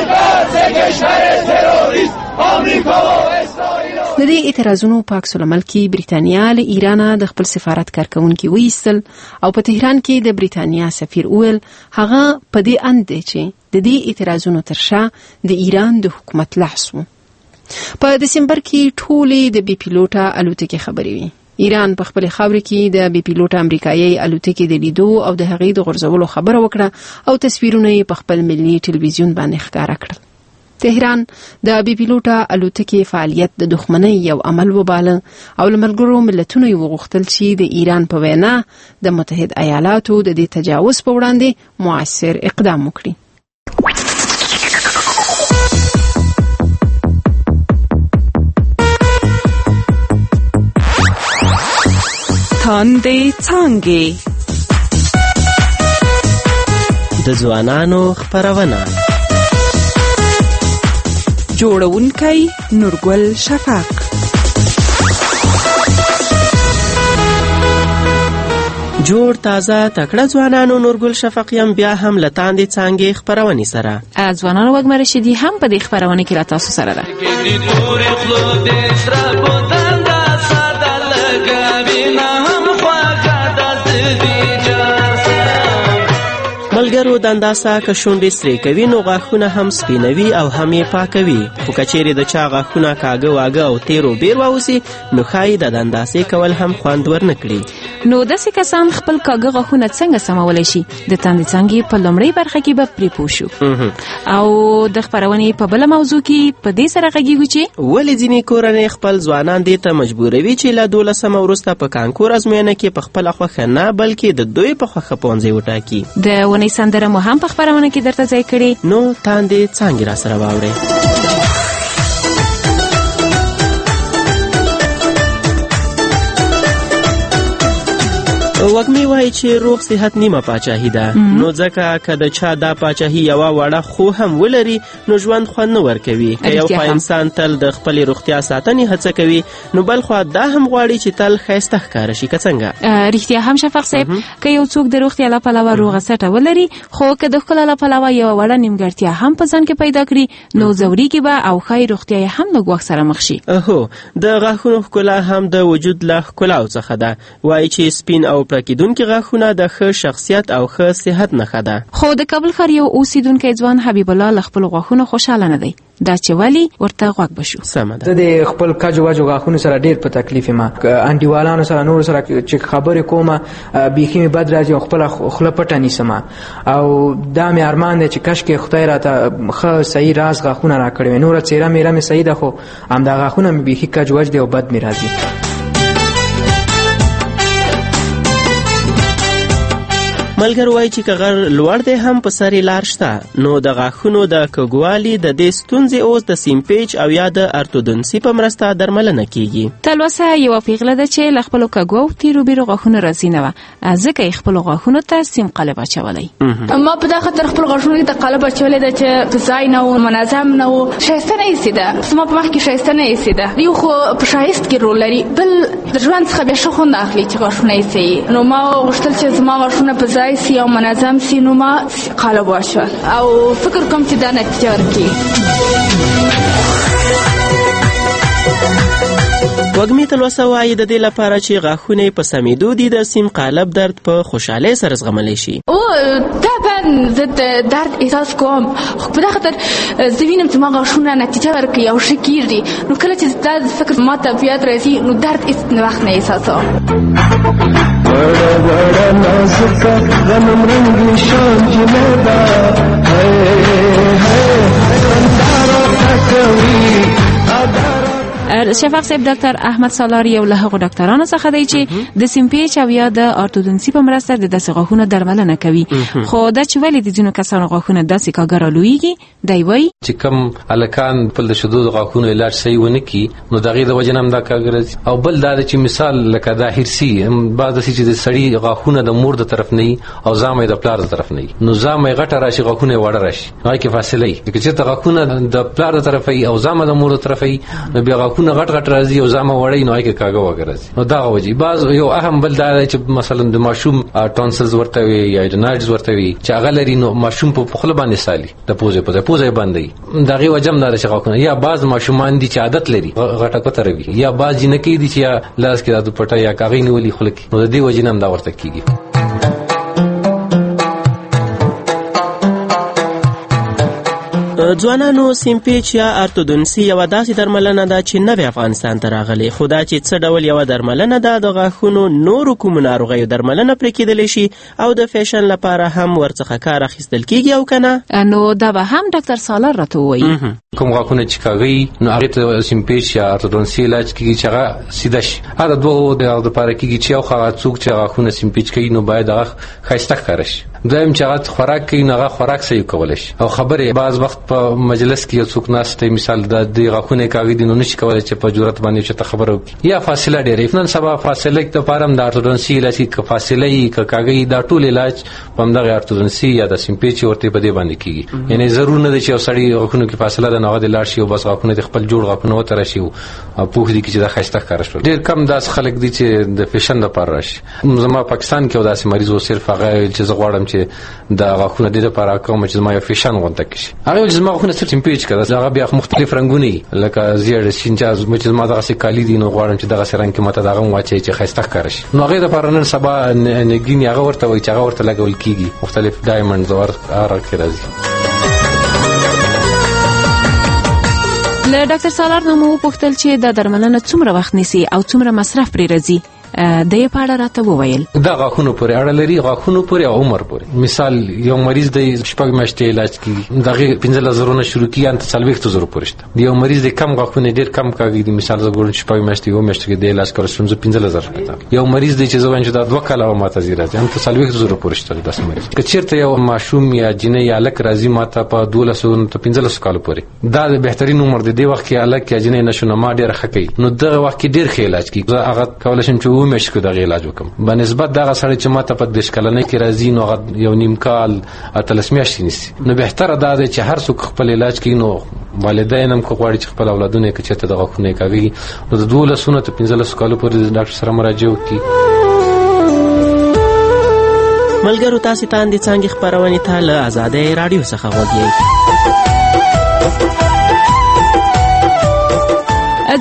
J: وکړه. د دې اعتراضونو په عکس العمل کې بریتانیا له ایران د خپل سفارت کارکونکي وایستل او په تهران کې د بریتانیا سفیر ویل هغه په دې اند دی چې د دې اعتراضونو تر شا د ایران د حکومت لاس و. په دسمبر کې ټولې د بي پیلوټه الوتکې خبرې وي. ایران په خپل خاور کې د بي پیلوټه امریکایي الوتکې د لیدو او د هغې د غورځولو خبره وکړه او تصویرونه یې په خپل ملي ټلویزیون باندې ښکاره کړل. تهران د بي پیلوټه الوتکې فعالیت د دښمنۍ یو عمل وباله او له ملګرو ملتونو یې وغوښتل چې د ایران په وینا د متحد ایالاتو د دې تجاوز په وړاندې مؤثر اقدام وکړي.
O: تاندې څانګې د ځوانانو خپرونه جوړونکی نورګل شفق جوړ تازه تکړه ځوانانو نورګل شفق یم بیا هم لتاندې څانګې خپرونې سره
Y: ځوانانو وګ مرشدي هم په دې خپرونه کې را تاسو سره ده.
O: ملګرو د انداسه که شونډې سرې کوي نو غاښونه هم سپینوي او هم یې پاکوي خو که چیرې د چا غاښونه کاږه واږه او تیر و بیر واوسي نو ښایي د انداسې کول هم خوند ورنه کړي.
Y: نو داسې کسان خپل کاږه غاښونه څنګه سمولی شي د تاندې څانګې په لومړۍ برخه کې به پرې پوه شو او د خپرونې په بله موضوع کې په دې سره غږیږو چې
O: ولې ځینې کورنۍ خپل ځوانان دې ته مجبوروي چې له 12 وروسته په کانکور ازموینه کې په خپله خوښه نه بلکې د دوی په خوښه پوهنځی وټاکي.
Y: د ونې سندره مو هم په خپرونه کې درته ځای کړې
O: نو تاندې څانګې را سره واورئ. وګمې وایي چې روغ صحت نیمه پاچاهي ده نو ځکه که د چا دا پاچاهي یوه وړه خو هم ولري نو ژوند خوند نه ورکوي. که یو خوا انسان تل د خپلې روغتیا ساتنې هڅه کوي نو بل خوا دا هم غواړي چې تل ښایسته ښکاره شي. که څنګه
Y: رښتیا هم شفق صاحب که یو څوک د روغتیا له پلوه روغه سټه ولري خو که د ښکلا له پلوه یوه وړه نیمګړتیا هم په ځان کې پیدا کړي نو ځورېږي به او ښایي روغتیا یې هم له ګواښ سره مخ شي.
O: هو د غاښونو ښکلا هم د وجود له ښکلاو څخه ده. وایي چې سپین او پرته کېدونکي غاښونه د ښه شخصیت او ښه صحت نښه ده.
Y: خو د کابل ښار یو اوسیدونکی ځوان حبیب الله له خپلو غاښونو خوشحاله نه دی. دا چې ولې ورته غوږ بشو.
O: سمه ده.
P: زه د خپل کاجو واجو غاښونو سره ډېر په تکلیف یم. انډیوالانو سره نور سره چې خبرې کومه بیخي مې بد راځي او خپله خوله پټه نیسم او دا مې ارمان دی چې کاشکې خدای راته ښه صحیح راز غاښونه راکړی وای. نوره څېره میره مې صحیح ده خو همدا غاښونه مې بیخي کاجو واج دی او بد مې راځي.
O: ملګر وایي چې که غر لوړ دی هم په سر یې لار شته، نو د غاښونو د کږوالي د دې ستونزې اوس د سیمپیچ او یا د ارتودونسي په مرسته درملنه کیږي.
Y: تلوسه یوه پیغله ده چې له خپلو کږو او تیرو بیرو غاښونو راضي نه وه، ځکه یې خپلو غاښونو ته سیم قالب اچولی.
Q: ما په دا خاطر خپلو غاښونو کې د قالب اچولی ده چې په ځای نه و، منظم نه و، ښایسته نه ایسېده. زما په مخ کې ښایسته نه ایسېده. یو خو په ښایست کې رول لري، بل د ژوند څخه بیا ښه خوند اخلي چې غاښونه ایسوي. نو ما غوښتل چې زما غاښونه په ځای سي او منظم سي، نو ما قالب واچول او فکر کوم چې دا نتیجه ورکړي.
O: وږمې تلوسه وایي د دې لپاره چې غاښونه په سمېدو دي د سیم قالب درد په خوشحالۍ سره زغملی شي.
Q: طبعا زه د درد احساس کوم، خو په دا خاطر زه وینم چې ما غاښونه نتیجه ورکوي او ښه کېږي. نو کله چې دا فکر ما ته په یاد راځي نو درد هېڅ وخت نه احساسوم.
R: बड़ा बड़ा नाजुक गनम रंगी शाम जिलेदा है अंधारा तकवी
Y: شفاف صاحب ډاکټر احمد سالار یو له هغو ډاکټرانو څخه دی چې د سیمپیچ او یا د ارتودونسي په مرسته د داسې غاښونو درملنه کوي. خو دا چې ولې د ځینو کسانو غاښونه داسې کاږه رالویږي، دی وایي
S: چې کوم هلکان خپل د شدود غاښونو علاج صحیح ونه کړي نو د هغې د وجې نه هم دا کاږه راځي. او بل دا دی چې مثال لکه دا حرصي بعض داسې چې د سړي غاښونه د مور د طرف نه وي او زامه یې د پلار د طرف نه وي، نو زامه یې غټه راشي غاښونه یې واړه راشي، نو هغې کې فاصله وي. که چېرته غاښونه د پلار د طرفه وي او زامه د مور د طرفه وي نو بیا غاښونه غټ راځي او زامه وړي نو هغې کې کاږه واږه راځي. نو دغه وجې بعض یو اهم بل دا دی چې مثلا د ماشوم ټانسلز ورته وي یا ایډنایډز ورته وي چې هغه لري نو ماشوم په خوله باندې سالي د پوزې په ځای پوزه یې بندوي. د هغې وجه هم دا ده چې غاښونه یا بعض ماشومان دي چې عادت لري غټه کوته روي، یا بعض جینکۍ دي چې یا لاس کې دا دوپټه یا کاغۍ نیولي خوله کې، نو د دې وجې نه هم دا ورته کېږي.
O: ځوانانو سیمپیچ یا ارتودونسي یوه داسې درملنه ده چې نوې افغانستان ته راغلې، خو دا چې څه ډول یوه درملنه ده د غاښونو نورو کومو ناروغیو درملنه پرې کېدلی شي او د فیشن لپاره هم ورڅخه کار اخیستل کېږي او که نه،
Y: نو دا به هم ډاکټر سالار راته ووایي.
S: کوم غاښونه چې کاږي نو هغې ته سیمپیچ یا ارتودونسي علاج کېږي چې هغه سیده شي. هغه د دوو دپاره کېږي چې یو هغه څوک چې غاښونه سیمپیچ کوي نو باید هغه ښایسته ښکاره شي. دویم چې هغه خوراک کوي نو هغه خوراک صحیح کولی شي. او خبرې بعض وخت په مجلس کې یو څوک ناست دی مثال د غاښونه کاږي دي نو نشي کولی چې په جرأت باندې چېرته خبره وکړي، یا فاصله ډېره نن سبا فاصله دپاره هم د ارتودونسي علاج کې که فاصله وي که کاږي دا ټول علاج په همدغې ارتودونسي یا د سیمپیچ ورته په دې باندې کېږي. یعنې ضرور نه دی چې یو سړي غاښونو کې فاصله ده نو هغه دې لاړ شي او بس غاښونه د خپل جوړ غاښونه وتره شي او پوه دي چې دا ښایسته ښکاره شول. ډېر کم داسې خلک دي چې د فیشن دپاره راشي. زما پاکستان کې یو داسې مریض و صرف هغه چې زه غواړم چې د غاښونه دې دپاره کوم چې زما یو فیشن غونته کړي شي. هغه ویل چې زما غاښونه صرف سیمپیچ کړه، هغه بیا مختلف رنګونه وي لکه زیړ شین چې زما دغسې کالي دي نو غواړم چې دغسې رنګ کې ماته د هغه هم واچوي چې ښایسته ښکاره شي. نو هغې دپاره نن سبا نګینې هغه ورته وایي چې هغه ورته لګول کېږي، مختلف ډایمنډز هغه رنګ کې راځي.
Y: له ډاکټر سالار نه مو وپوښتل چې دا درملنه څومره وخت نیسي او څومره مصرف پرې راځي. د یې په اړه راته وویل
S: دا غاښونو پورې اړه لري، غاښونو پورې او عمر پورې. مثال یو مریض د 6 میاشتې علاج کېږي، د هغې 15,000 نه شروع کېږي تر 40,000 پورې شته. د یو مریض د کم غاښونه ډېر کم کاږي دي، مثال زه ګورم 6 میاشتې یوه میاشت کې د علاج کولو ستونزه 15,000 شته. یو مریض دی چې زه وایم چې دا 2 کاله به ماته ځي راځي هم تر 40,000 پورې شته. داسې مریض که چېرته یو ماشوم یا جینۍ یا هلک راځي ماته په 1200 تر 1500 کالو پورې، دا د بهترین عمر دی. دې وخت کې هلک یا جینۍ نشونما ډېره ښه کوي، نو دغه وخت کې ډېر ښه علاج کېږي. زه هغه کولی شم چې 2 میاشتې کې دغه علاج وکړم بنسبت دغه سړی چې ماته په 10 کلنۍ کې راځي نو هغه یو نیم کال 13 میاشتې نیسي. نو بهتره دا دی چې هر څوک خپل علاج کوي. نو والدین هم که غواړي چې خپل اولادونه یې که چېرته د غاښونه یې کاږي نو د 12 تر 15 کالو پورې د ډاکټر سره مراجعه وکړي.
O: ملګرو تاسې تاندې څانګې خپرونې ته له ازادۍ راډیو څخه غوږ یئ.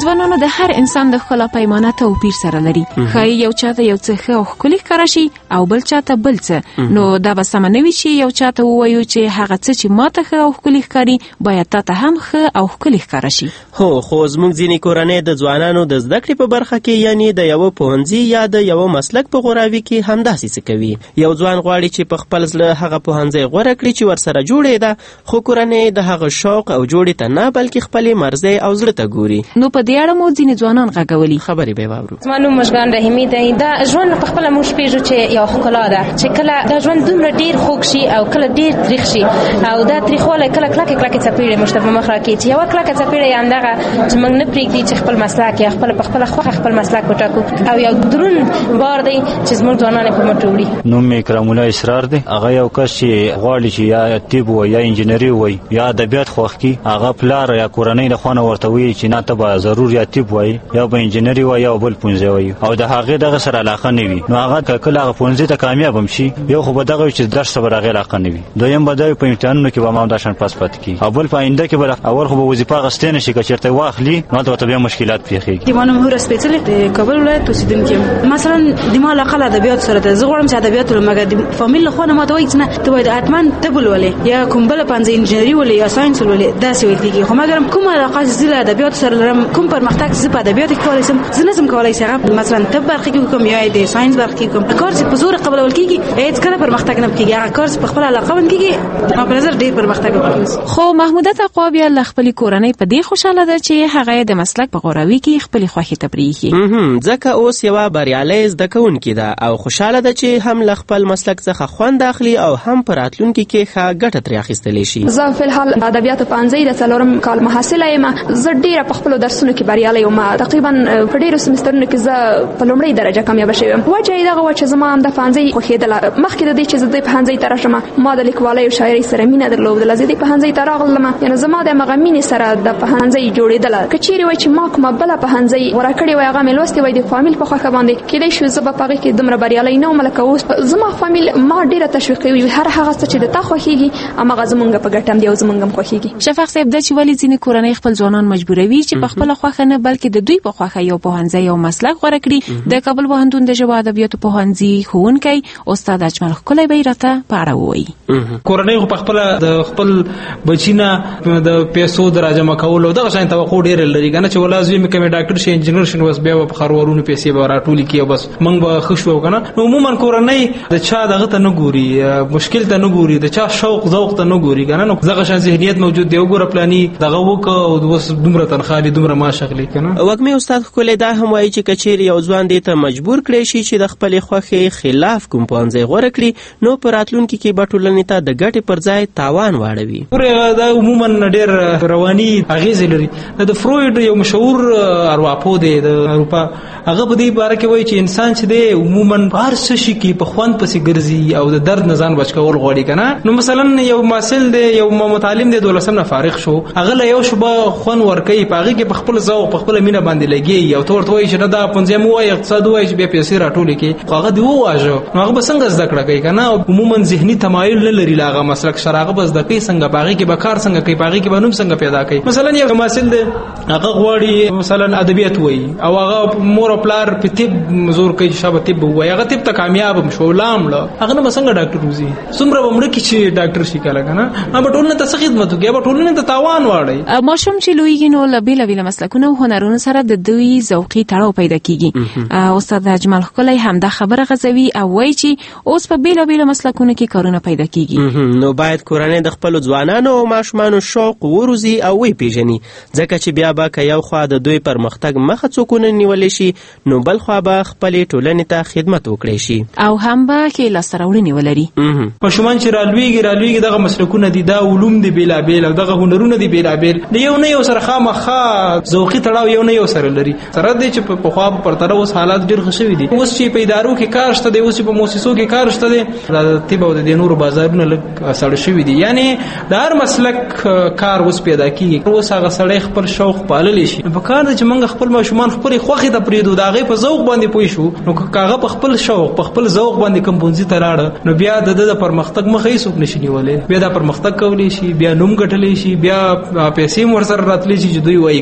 Y: ځوانانو د هر انسان د ښکلا پیمانه توپیر سره لري. ښایي یو چاته یو څه ښه او ښکلي ښکاره شي او بل چاته بل څه، نو دا به سمه نه وي چې یو چاته ووایو چې هغه څه چې ماته ښه او ښکلي ښکاري باید تاته هم ښه او ښکلي ښکاره شي.
O: هو، خو زموږ ځینې کورنۍ د ځوانانو د زده کړې په برخه کې یعنی د یو پوهنځي یا د یو مسلک په غوراوي کې همداسې څه کوي. یو ځوان غواړي چې په خپل زړه هغه پوهنځی غوره کړي چې ورسره جوړې ده، خو کورنۍ د هغه شوق او جوړې ته نه بلکې خپلې مرزۍ او زړه ته ګوري.
Y: نو په دې اړه مو ځینې ځوانان غږولي.
O: خبرې به واورو.
B: زما نوم مشګان رحیمي دی. دا ژوند په خپله موږ پېژنو چې یو ښکلا ده چې کله دا ژوند دومره ډېر خوږ شي او کله ډېر تریخ شي، او دا تریخوالی کله کلکې څپېړې موږ ته په مخ راکړي چې یوه کلکه څپېړه یې همدغه چې موږ نه پرېږدي چې خپل مسلک یا په خپله خوښه خپل مسلک وټاکو، او یو دروند بار دی چې زموږ ځوانان یې په مټو وړي.
C: نوم مې کرام الله اسرار دی. هغه یو کس چې غواړي چې یا طب وای یا انجینري وای یا ادبیات خوښ کړي، هغه پلار یا کورنۍ له خوا نه ورته وایي چې نه ته به ضرور یا طب وای یا به انجینري وای یا بل پوهنځی وای، او د هغې دغه سره علاقه نه وي، نو هغه کله هغه پوهنځي ته کامیاب هم شي، یو خو به دغه وي چې درس ته به د هغې علاقه نه وي، دویم به دا وي په امتحانونو کې به هم همدا شان پاس پاتې کېږي، او بل په آینده کې به اول خو به وظیفه اخیستی نه شي، که چېرته یې واخلي نو هلته ورته بیا مشکلات پېښېږي.
T: زما نوم هوره سپېڅلې د کابل ولایت اوسېدونکې یم. مثلا د ما علاقه له ادبیاتو سره ده، زه غواړم چې ادبیات ولولم، مګر د فامیل له خوا نه ماته وایي چې نه ته باید حتما طب ولولې یا کوم بله پوهنځی انجینري ولولې یا ساینس ولولې، داسې ویل کېږي. خو مګر کومه علاقه چې زه له ادبیاتو سره لرم، کوم پرمختګ چې زه په ادبیاتو کې کولی شم، زه نه شم کولی چې هغه مثلا طب برخه کې وکړم یا د ساینس برخه کې وکړم. کار چې په زور قبلول کېږي هېڅکله پرمختګ نه کېږي، هغه کار چې په خپله علاقه باندې کېږي زما په نظر ډېر پرمختګ وکړي.
Y: خو محموده تقوا بیا له خپلې کورنۍ په دې خوشحاله ده چې هغه یې د مسلک په غوراوي کې خپلې خوښې ته پرېښي.
O: ځکه اوس یوه بریالۍ زده کوونکې ده او خوشحاله ده چې هم له خپل مسلک څخه خوند اخلي او هم په راتلونکي کې ښه ګټه ترې اخیستلی شي.
U: زه فلحال ادبیاتو پوهنځي د 4 کال محصله یم. زه ډېره په خپلو درسونو کې بریالی یم. تقریبا په ډېرو سمسترونو کې زه په لومړۍ درجه کامیابه شوې یم. وجه یې دغه وه چې زما همدا پوهنځی خوښېدله. مخکې د دې چې زه دې پوهنځي ته راشم ما د لیکوالۍ او شاعرۍ سره مینه درلودله. زه دې پوهنځي ته راغلم، یعنې زما د همغه مینې سره د پوهنځي جوړېدله. که چیرې وای چې ما کومه بله پوهنځي غوره کړې وای، هغه مې لوستې وای د فامیل په خوښه باندې، کیدای شو زه به په هغې کې دومره بریالی نه وم. لکه اوس زما فامیل ما ډېره تشویق کوي، هر هغه څه چې د تا خوښېږي همغه زمونږ په ګټه هم دی او زمونږ هم خوښېږي.
Y: شفق صاحب، دا چې ولې ځینې کورنۍ خپل ځوانان مجبوروي چې په خپله خوښه نه بلکې د دوی په خوښه یو پوهنځی او مسلک غوره کړي، د کابل پوهنتون د ژبو ادبیاتو پوهنځي ښوونکی استاد اجمل ښکلی به یې راته په اړه ووایي.
V: کورنۍ خو په خپله د خپل بچي نه د پیسو د راجمع کولو دغه شان توقع ډېره لري که نه، چې ولا زوی مې که مې ډاکټر شي انجینر شي نو بس بیا به په خروارونو پیسې به راټولې کړي او بس موږ به ښه شو که نه. نو عموما کورنۍ د چا دغه ته نه ګوري، مشکل ته نه ګوري، د چا شوق ذوق ته نه ګوري که نه. نو دغه شان ذهنیت موجود دی، وګوره پلاني دغه وکړه او اوس دومره تنخوا دي دومره معاش اخلي که نه.
O: وږمې استاد ښکلی دا هم وایي چې که چیرې یو ځوان دې ته مجبور کړی شي چې د خپلې خوښې خلاف کوم پوهنځی غوره کړي، نو په راتلونکي کې به ټولنې ته د ګټې پر ځای تاوان واړوي.
V: دا عموما ډېر رواني اغېزې لري. د فروید یو مشهور ارواپوه دی د اروپا، هغه په دې باره کې وایي چې انسان چې دی عموما هر څه شي کې په خوند پسې ګرځي او د درد نه ځان بچ کول غواړي که نه. نو مثلا یو محصل دی، یو متعلم دی، 12 نه فارغ شو، هغه له یو شوبه خوند ورکوي، په هغې کې په خپل ذوق په خپله مینه باندې لګېږي او ته ورته وایي چې نه دا پوهنځی مو وایي اقتصاد وایي چې بیا پیسې راټولې کړي، خو هغه دې وواژه نو هغه به څنګه زده کړه کوي که نه. عموما ذهني تمایل نه لري له هغه مسلک سره، هغه به زده کوي څنګه، په هغې کې به کار څنګه کوي، په هغې کې به نوم څنګه پیدا کوي. مثلا یو محصل دی هغه غواړي مثلا ادبیات وایي او هغه مور او پلار په طب زور کوي چې شابه طب وایي، هغه طب ته کامیاب هم شو لاړه، هغه نه به څنګه ډاکټر وځي، څومره به مړه کړي چې ډاکټر شي کله که نه. به ټولنې ته څه خدمت وکړي، به ټولنې ته تاوان واړوي.
Y: ماشوم چې لویږي نو له بېلابېلو مسلکونو او هنرونو سره د دوی ذوقي تړاو پیدا کېږي. استاد اجمل ښکلی همدا خبره غځوي او وایي چې اوس په بېلابېلو مسلکونو کې کارونه پیدا کېږي.
O: نو باید کورنۍ د خپلو ځوانانو او ماشومانو شوق وروزي او وپېژني، ځکه چې بیا به که یو خوا د دوی پرمختګ مخه څوک ونه نیولی شي، نو بل خوا به خپلې ټولنې ته خدمت وکړی شي
Y: او هم به ښې لاسته راوړنې ولري.
V: ماشومان چې رالویږي دغه مسلکونه دي، دا علوم دي بېلابېل او دغه هنرونه دي بېلابېل، د یو نه یو سره خامخا ذوقي تړاو یو نه یو سره لري. سره دی چې پخوا په پرتله اوس حالات ډېر ښه شوي دي. اوس چې په ادارو کې کار شته دی، اوس چې په مؤسسو کې کار شته دی، د طب او د نورو بازارونه لږ ساړه شوي دي. یعنې د هر مسلک کار اوس پیدا کېږي. اوس هغه سړی خپل شوق پاللی شي. په کار ده چې موږ خپل ماشومان خپلې خوښې ته پرېږدو، د هغې په ذوق باندې پوه شو، نو که هغه په خپل شوق په خپل ذوق باندې کوم پوهنځي ته لاړه، نو بیا د ده د پرمختګ مخه هېڅوک نشي نیولی. بیا دا پرمختګ کولی شي، بیا نوم ګټلی شي، بیا پیسې هم ورسره راتلی شي چې دوی وایي که نه، بیا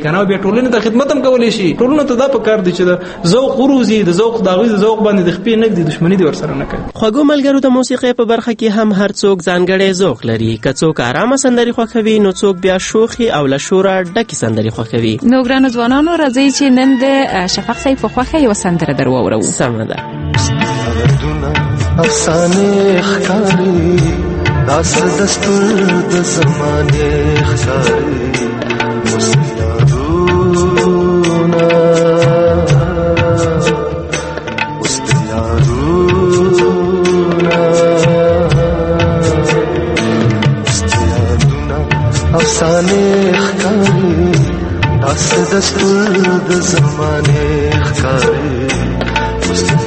V: ټولنې ته خدمت هم کولی شي. ټولنه ته دا پکار دي چې د ذوق وروزي، د ذوق د هغوی د ذوق باندې د خپې نږدې دښمني دې ورسره نه کوي.
O: خوږو ملګرو، د موسیقۍ په برخه کې هم هر څوک ځانګړی ذوق لري. که څوک آرامه سندرې خوښوي نو څوک بیا شوخي او له شوره ډکې سندرې خوښوي.
Y: نو ګرانو ځوانانو، راځئ چې نن د شفق صاحب په خوښه یوه سندره در واورو.
O: سمه ده.
R: افسانې ښکاري داس دستور د زمانې ښکاري افسانې ښکاري داس دستور د زمانې ښکاري